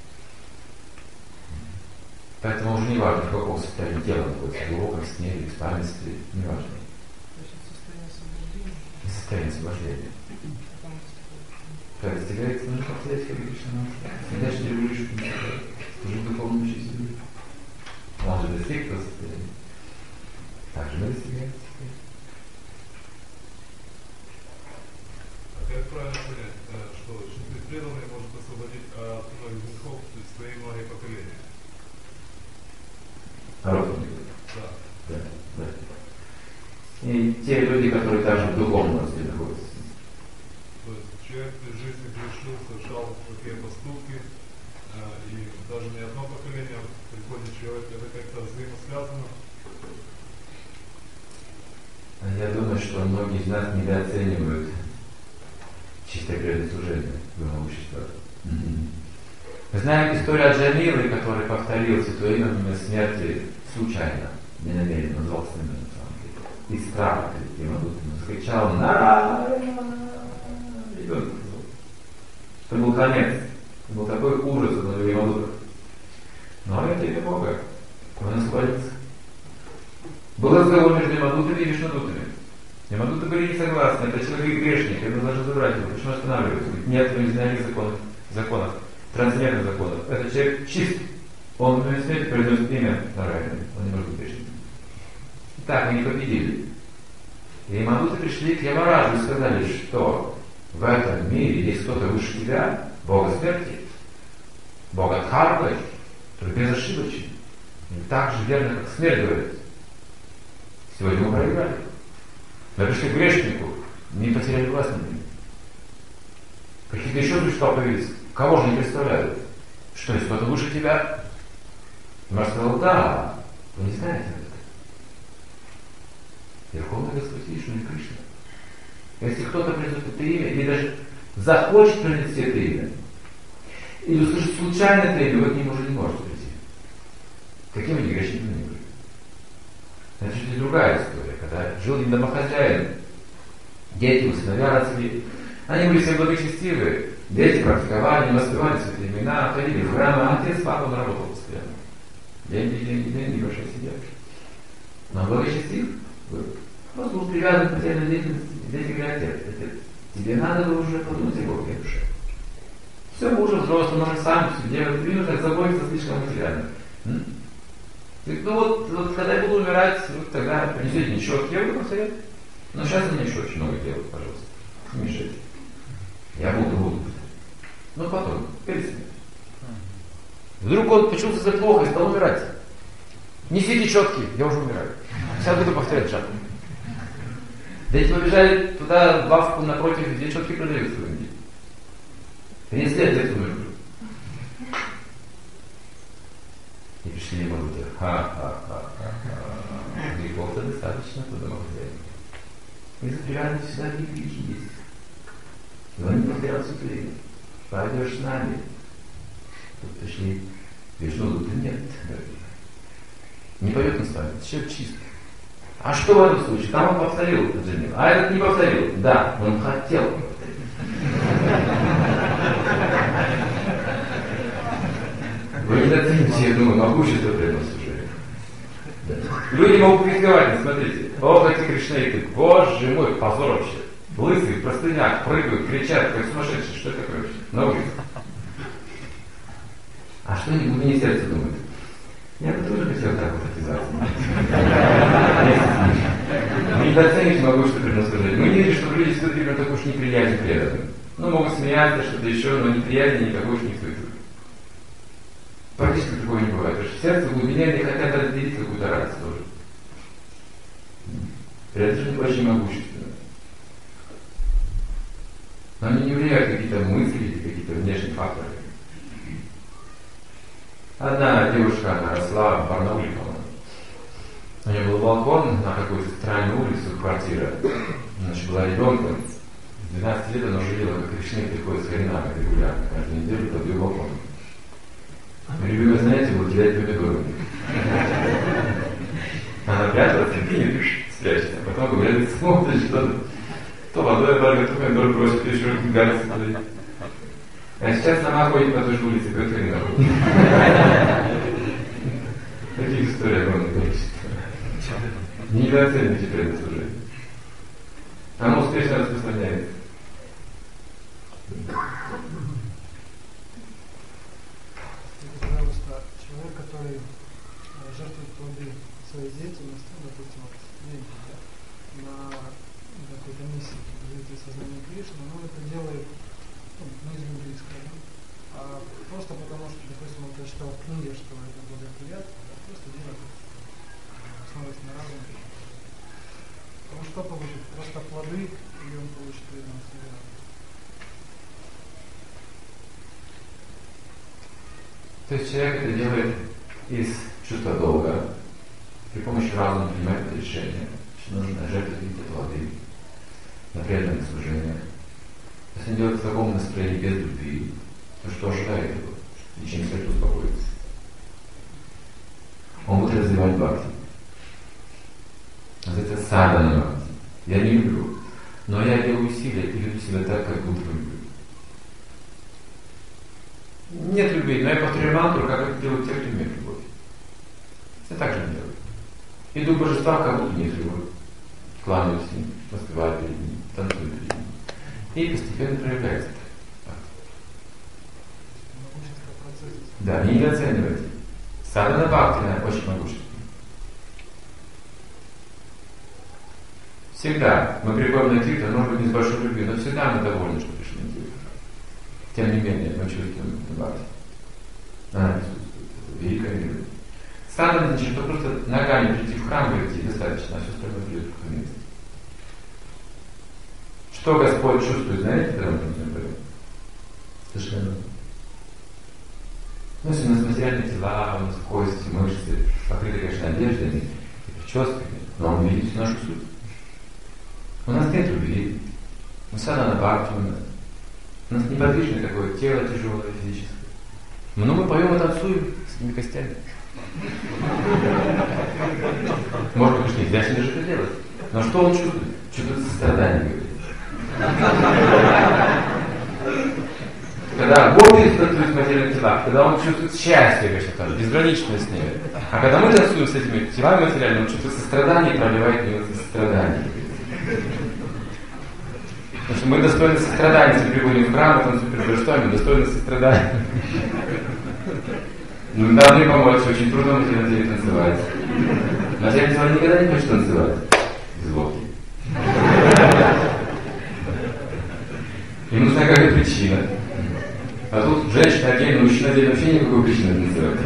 Поэтому уже не важно, в каком состоянии тело находится, в глубоком сне или в спальности, не важно. состояние освобождения. Состояние освобождения. Как достигается, нужно повторять Хари Кришна. Иначе не будешь уже в духовном учителе. Он же достиг этого состояния. Так же мы достигаем состояния. А как правильно понять, что чистый преданный может освободить от многих грехов свои многие поколения? Родственников. Да. Да, да. И те люди, которые также в духовном росте находятся. То есть человек в жизни грешил, совершал такие поступки, и даже не одно поколение приходит человек, это как-то взаимосвязано. Я думаю, что многие из нас недооценивают чистое преданное служение в обществе. Мы знаем историю Аджамилы, который повторил святое имя во смерти случайно, ненамеренно, назвал сына на самом деле. И страха перед Ямадутами. Он закричал «Нарайана!» Ребенок сказал. Это был конец. Это был такой ужас у Ямадутов. Но это имя Бога. Он освободился. Был разговор между Ямадутами и Вишнудутами. Ямадуты были не согласны. Это человек грешник, это должны забрать его. Почему останавливаются? Нет, вы не знаете законов. законов. Трансцендентных законов. Этот человек чист. Он в смерти произносит имя Нарайана. Он не может быть грешным. Так, они победили. И Ямадуты пришли к Ямараджу и сказали, что в этом мире есть кто-то выше тебя, Бога смерти, Бога Дхармы, который безошибочен. И так же верно, как смерть говорит. Сегодня мы проиграли. Мы пришли к грешнику, не потеряли власть над ним. Какие-то еще существа появились. Кого же не представляют? Что, есть кто-то лучше тебя? Мар сказал, да, вы не знаете об этом. Верховный Господь Вишну и Кришна. Если кто-то принесет это имя, или даже захочет принести это имя, или услышит случайно это имя, вы к нему уже не можете прийти. Каким они грешниками не были. Значит, это другая история, когда жил один домохозяин, дети, сыновья росли, они были все благочестивые, дети практиковали, не воспевали святые имена, ходили в храм, а отец, папа, он работал постоянно. Деньги, деньги, деньги, большая семья. Но благочестив был. Просто был привязан к материальной деятельности. Дети говорят, отец, отец, тебе надо бы уже подумать о Боге душе. Все, мы уже взрослый, мы же сами все делаем, тебе нужно заботиться слишком материально. М? Ну вот, вот, когда я буду умирать, вот тогда принесите мне щетки, я буду повторять. Но сейчас мне еще очень много делать, пожалуйста. Не мешайте. Я буду, буду. Но потом, перед смертью. Вдруг он почувствовал себя плохо и стал умирать. Несите четки, я уже умираю. Сейчас буду повторять жатву. Дети побежали туда, в лавку напротив, где четки продаются в Индии. Принесли, отец умер. И пришли ему люди. Ха-ха-ха-ха-ха. Грехов-то достаточно, то домохозяин. Из-за привязанности всегда грехи есть. Но они повторяют все время. Пойдешь с нами. Тут пришли, Вишну, тут нет, дорогие. Не поет он с вами, это человек чистый. А что в этом случае? Там он повторил этот жених, а этот не повторил. Да, он хотел повторить. Вы не доцените, я думаю, могущество преданного служения. Да. Люди могут критиковать, смотрите. Ох, эти кришнаиты, боже мой, позор вообще. Лысые, в простынях, прыгают, кричат, как сумасшедшие. Что это такое вообще? На улице. А что они в глубине сердца думают? Я бы тоже хотел так вот отвязаться. Мы недооцениваем могущество преданного служения. Мы не видим, что люди испытывают именно такую уж неприязнь к преданным. Ну, могут смеяться, что-то еще, но неприязни никакой уж не испытывают. Практически такого не бывает. Потому что в сердце в глубине они хотят разделить какую-то радость тоже. Это же очень могущественно. Но они не влияют какие-то мысли или какие-то внешние факторы. Одна девушка, она росла в Барнауле, по-моему. У нее был балкон на какой-то странной улице, квартира. Она еще была ребенком. С двенадцати лет она уже видела, как Кришна приходит с хренами регулярно, каждую неделю под ее балкон. Любимое занятие было кидать помидоры. Она пряталась, и спрячется. А потом говорит, смотрит, что то водой баргает, то помидор бросит, еще гадость смотрит. А сейчас сама ходит по той же улице, как хрена. Таких историй огромное количество. Недооценивайте преданное служение. Оно успешно распространяется. Пожалуйста, человек, который жертвует плоды своей деятельности, допустим, вот, деньги, да, на какой-то миссии развития сознания Кришны, но это делает ну, не из любви, скажем, а просто потому, что, допустим, он прочитал в книге, что это благоприятно, да, просто делает основываясь на разум. Он что получит? Просто плоды, или он получит преданность? То есть человек это делает из чувства долга, при помощи разума принимает это решение, что нужно жертвовать какие-то плоды на преданное служение. Если он делает в таком настроении без любви, то что ожидает его? И чем стоит успокоиться? Он будет развивать бхакти. Это садхана бхакти. Я не люблю, но я делаю усилия и веду себя так, как будто люблю. Нет любви, но я повторяю мантру, как это делают те, кто имеет любовь. Я так же не делаю. Иду к божествам, как будто нет любовь. Кланяюсь с ним, воспеваю перед ним, танцую перед ним. И постепенно проявляется это. Да, не недооценивайте. Садхана бхакти очень могущественна. Всегда мы приходим на тиртан, может быть, не с большой любви, но всегда мы довольны, что пришли на тиртан. Тем не менее, мы чувствуем бхакти. Она присутствует. Это великая милость. Садхана значит, что просто ногами прийти в храм, говорите, достаточно, а все остальное придет в месте. Что Господь чувствует, знаете, когда мы там поем? Совершенно. Ну, если у нас материальные тела, у нас кости, мышцы, покрыты, конечно, одеждами и прическами, но Он видит всю нашу суть. У нас нет любви, у нас она набартуна, у нас неподвижное такое тело тяжелое физическое. Но мы поем и танцуем с этими костями. Может быть, нельзя себе даже это делать. Но что он чувствует? Чувствует сострадание, говорит. Когда Бог танцует с материальными телами, когда он чувствует счастье, конечно, там, безграничное с ними. А когда мы танцуем с этими телами материальными, он чувствует сострадание и проливает в него сострадание. Потому что мы достойны сострадания, если приходим в храм, и танцуем перед Христом, мы достойны сострадания. Ну, мы должны помочь, очень трудно материальное теле танцевать. Материальное тело никогда не хочет танцевать без водки. Им нужна какая-то причина. А тут женщина отдельно, мужчина отдельно, вообще никакой причины танцевать.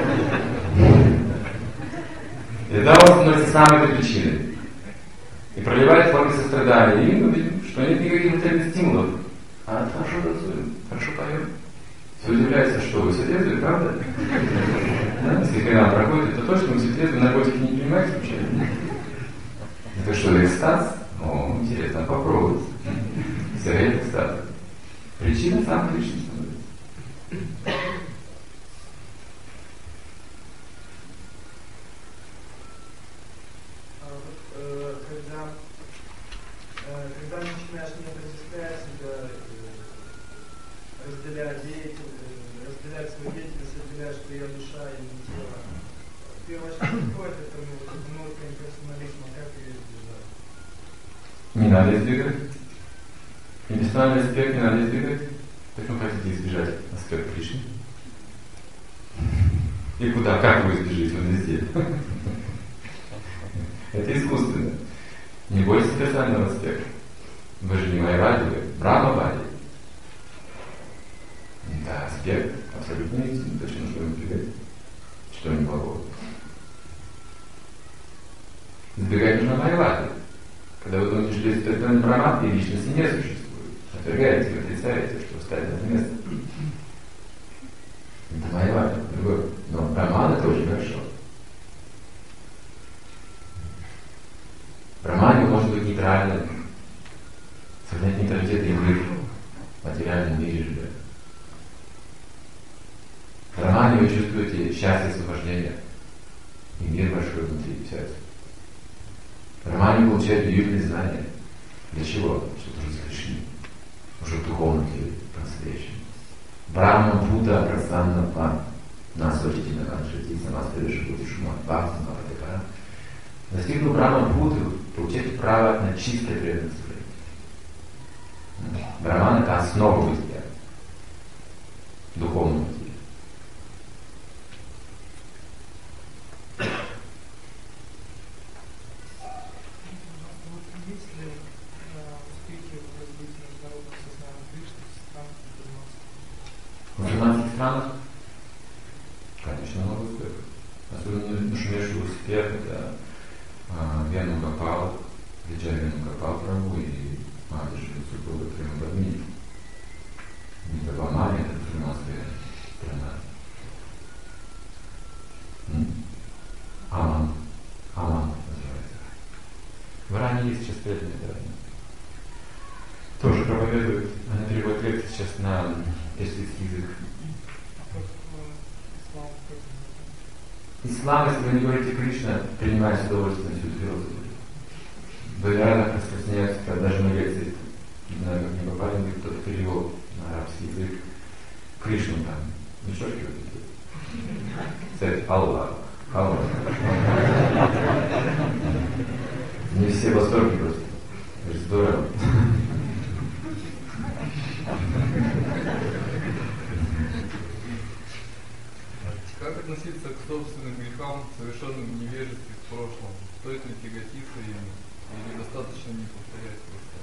И тогда он становится самой этой причиной. И проливает формы сострадания. И мы видим, что нет никаких материальных стимулов. А хорошо танцуем, хорошо поем. Все удивляется, что вы все трезвы, правда? Да? Если хрена проходит, то точно вы все трезвы, наркотики не принимаете случайно. Это что, экстаз? О, интересно, попробуйте. Сигарет экстаз. Причина сам Кришна становится. Когда, когда начинаешь не разделять себя, разделять деятельность, разделять свою деятельность, разделять, что я душа и не тело, первое, что приходит, это внутренний персонализм, а как ее избежать? Не надо избегать. Персональный аспект не надо избегать. Почему хотите избежать аспект Кришны? И куда? Как вы избежите? Он везде. Это искусственно. Не бойтесь персонального аспекта. Вы же не Майявади, вы Брахмавади. Да, аспект абсолютно истинный. Почему нужно избегать? Что неплохого? Избегать нужно Майявади. Когда вы думаете, что есть персональный Брахман, и личности не существует. Отвергаете, отрицаете, что ставите на место. Это Майявади, другой. Но Брахман это очень хорошо. Брахман может быть нейтральным. Сохранять нейтралитет игры в материальном мире живя. В Брахмане вы чувствуете счастье освобождения. И мир большой внутри сердца. В Брахмане вы получаете удивительные знания. Для чего? Чтобы уже завершили. Уже в духовном теле, по-настоящему. Брахма Будда Прасанна Пан. Нас учите на Каншити, Самастыриши Будишума, Бхакти Махадепара. Достигнув Брахма Будды, вы получаете право на чистое преданное служение. Брахман — это основа бытия. Духовного бытия. В мусульманских странах, конечно, много успехов. Особенно нашумевший успех — это Вену Гопал, Виджай Вену Гопал Прабху и Махадиши супруга Према-Бадмини. Нидабамани — это мусульманская страна. Аман. Аман называется. В Иране есть сейчас преданные Иране. Тоже проповедует, она переводит лекции сейчас на персидский язык. Ислам, если вы не говорите Кришна, принимает с удовольствием всю философию. В Иранах распространяются, когда даже на лекции, не знаю, как не попали, где кто-то перевел на арабский язык Кришну там, вычеркивают. Кстати, Аллах. Аллах. Не все в восторге просто. Это здорово. Как относиться к собственным грехам, совершенным в невежестве в прошлом? Стоит ли тяготиться ими? Или достаточно не повторять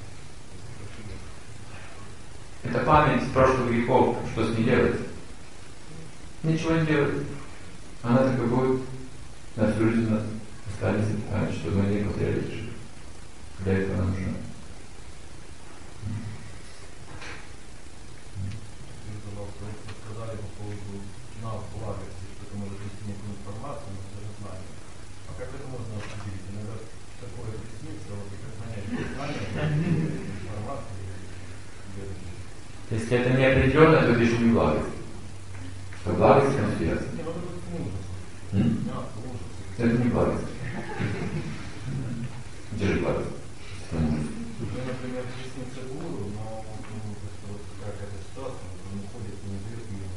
просто? Это память прошлых грехов. Что с ней делать? Ничего не делать. Она так и будет. На всю жизнь нас останется память, чтобы мы не повторяли. Для этого нам нужно поводу нас благости, что это может нести некую информацию, но даже знание. А как это можно определить? Иногда такое приснится, вот и как понять, что знание, информация. Если это неопределенно, то это еще не благость. Что благость это конспирация. Не, вот это ужас. М? Да, ужас. Это не благость. Где же благость? Мне, например, приснится гуру, но ну, вот какая-то ситуация, он уходит и не дает мне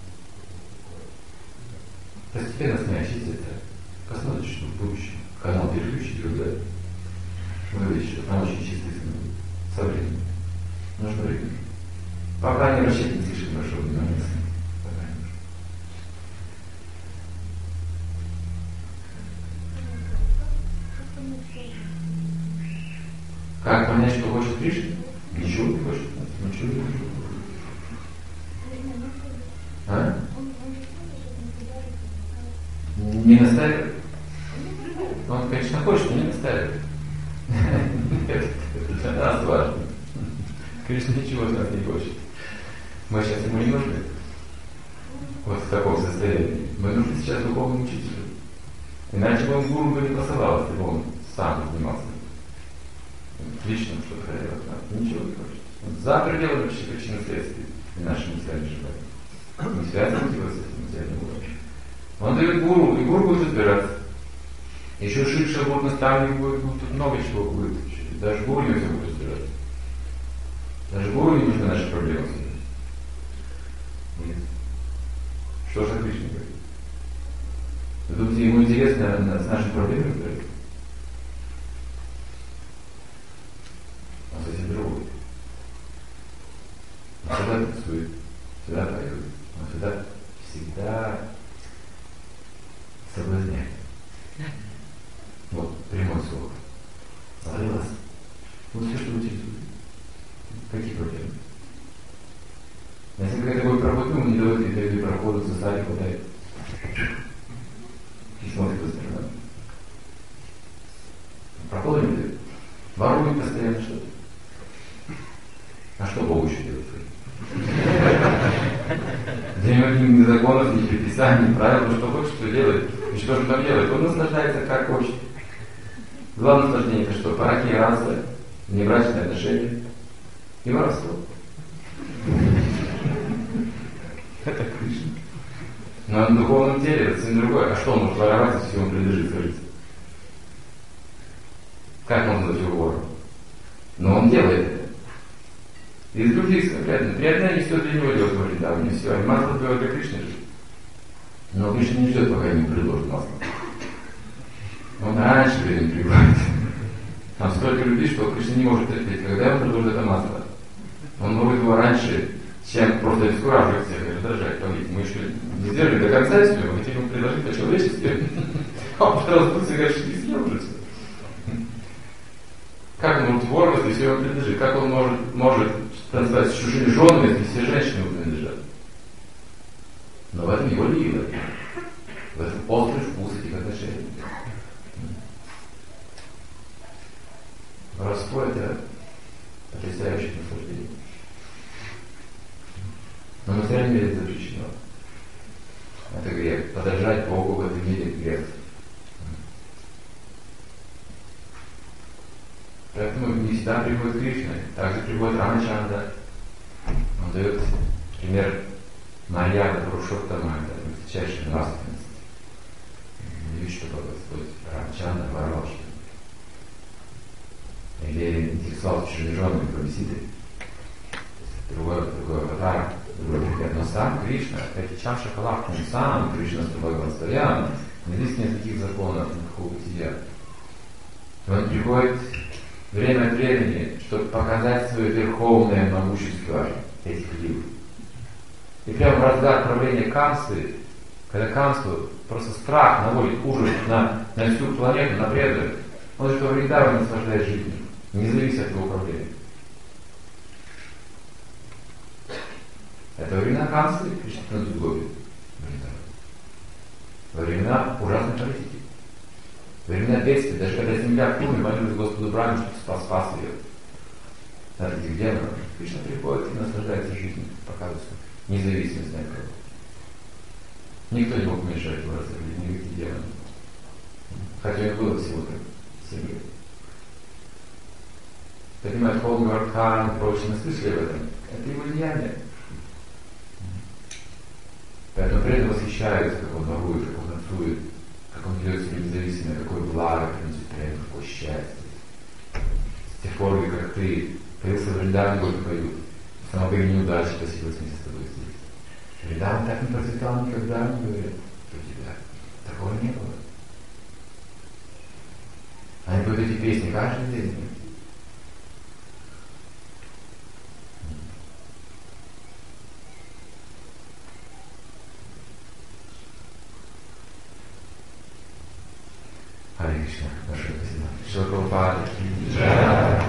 такое. Постепенно сносить это. Посмотришь, что в будущем. Канал переключить другая. Вы видите, что там очень чистый становится. Со временем. Нужно время. Пока не обращайте не слишком большого внимания. Пока не нужно. Как понять, что хочет Кришна? Ничего не хочет. Ничего не хочет. А? Не настаивает? Он, конечно, хочет, но не настаивает. Это для нас важно. Кришна ничего от нас не хочет. Мы сейчас ему не нужны. Вот в таком состоянии. Мы нужны сейчас духовному учителю. Иначе бы он гуру бы не посылал, если бы он сам занимался личным что-то хотел от нас. Ничего не хочет. Он за пределами причины следствия и нашими мыслями желания. Не связывать его с этим материальным уровнем. Он дает гуру, и гуру будет разбираться. Еще шикша будет, наставник будет, будет, тут много чего будет. Даже гуру не все будет разбираться. Даже гуру не нужны наши проблемы. Нет. Что же Кришна говорит? Вы думаете, ему интересно с нашими проблемами разбираться? Он совсем другой. Он всегда танцует, всегда поет, он всегда, всегда соблазняет. Вот, прямое слово. Ловилась. Вот все, что вы интересует. Какие проблемы? Если какая-то будет проходит, ему не дает и проходит, за сзади хватает. И смотрит по сторонам. Проходу не дает. Ворует постоянно что-то. А что Бог еще делает? Для него ни законов, ни предписаний, ни правил, что хочет, что делает. И что же там делает? Он наслаждается как хочет. Главное наслаждение это что? Параки и раса, внебрачные отношения и воровство. Это Кришна. Но на духовном теле это совсем другое. А что он может воровать, если ему принадлежит, скажите? Как он назвать его вором? Но он делает это. Из других приятно. Приятно не все для него делать во Вриндаване, не все. А масло для Кришны же. Но Кришна не ждет, пока ему предложат масло. Он раньше время прибывает. Там столько любви, что Кришна не может терпеть. Когда ему предложат это масло, он может его раньше, чем просто обескураживать всех и раздражать. Погодите, мы еще не сделали до конца все, мы хотим ему предложить по-человечески. А он раздутся и говорит, что не съел уже все. Как он может вор, если все ему принадлежит? Как он может, может танцевать с чужими женами, если все женщины ему принадлежат? Но в этом его лила. В этом острый вкус этих отношений. Воровство это потрясающее наслаждение. Но в материальном мире это запрещено. Это грех. Подражать Богу в этом мире грех. Поэтому не всегда приходит Кришна. Также приходит Рамачандра. Он дает пример Марьяда Пурушоттама, это высочайшая нравственность. Видишь, что Господь Рамачандра воровал что-то. Или интересовался чужими женами, промеситы. Другой, другой аватар, другой пример. Но сам Кришна, эти чам шоколад, он сам Кришна с тобой Ванстаян, не здесь нет никаких законов, никакого бытия. Он приходит время от времени, чтобы показать свое верховное могущество этих лил. И прямо в разгар правления Камсы, когда Камсу просто страх наводит ужас на, на всю планету, на предок, он же во Вриндаване наслаждает жизнью, не зависит от его управления. Это во времена Камсы Кришна танцует гоби. Во времена ужасной политики. Во времена бедствия, даже когда земля в куме, молилась Господу Брахме, чтобы спас, спас ее от этих демонов, Кришна приходит и наслаждается жизнью, показывает независимость на кого. Никто не мог мешать его разрушить, никакие демоны. Хотя их было всего-то семь лет. Понимаете, Холмгард, Хан и прочие, мы слышали об этом. Это его влияние. Поэтому преданные восхищаются, как он ворует, как он танцует, как он ведет себя независимо, какое благо приносит преданным, какое счастье. С тех пор, как ты появился в Вриндаване, горько поют, самого неудачи посилилась вместе с тобой здесь. Вриндаван так не процветал никогда, не говорят про тебя. Такого не было. Они поют эти песни каждый день. Харе Кришна, большое спасибо. Шила Прабхупада.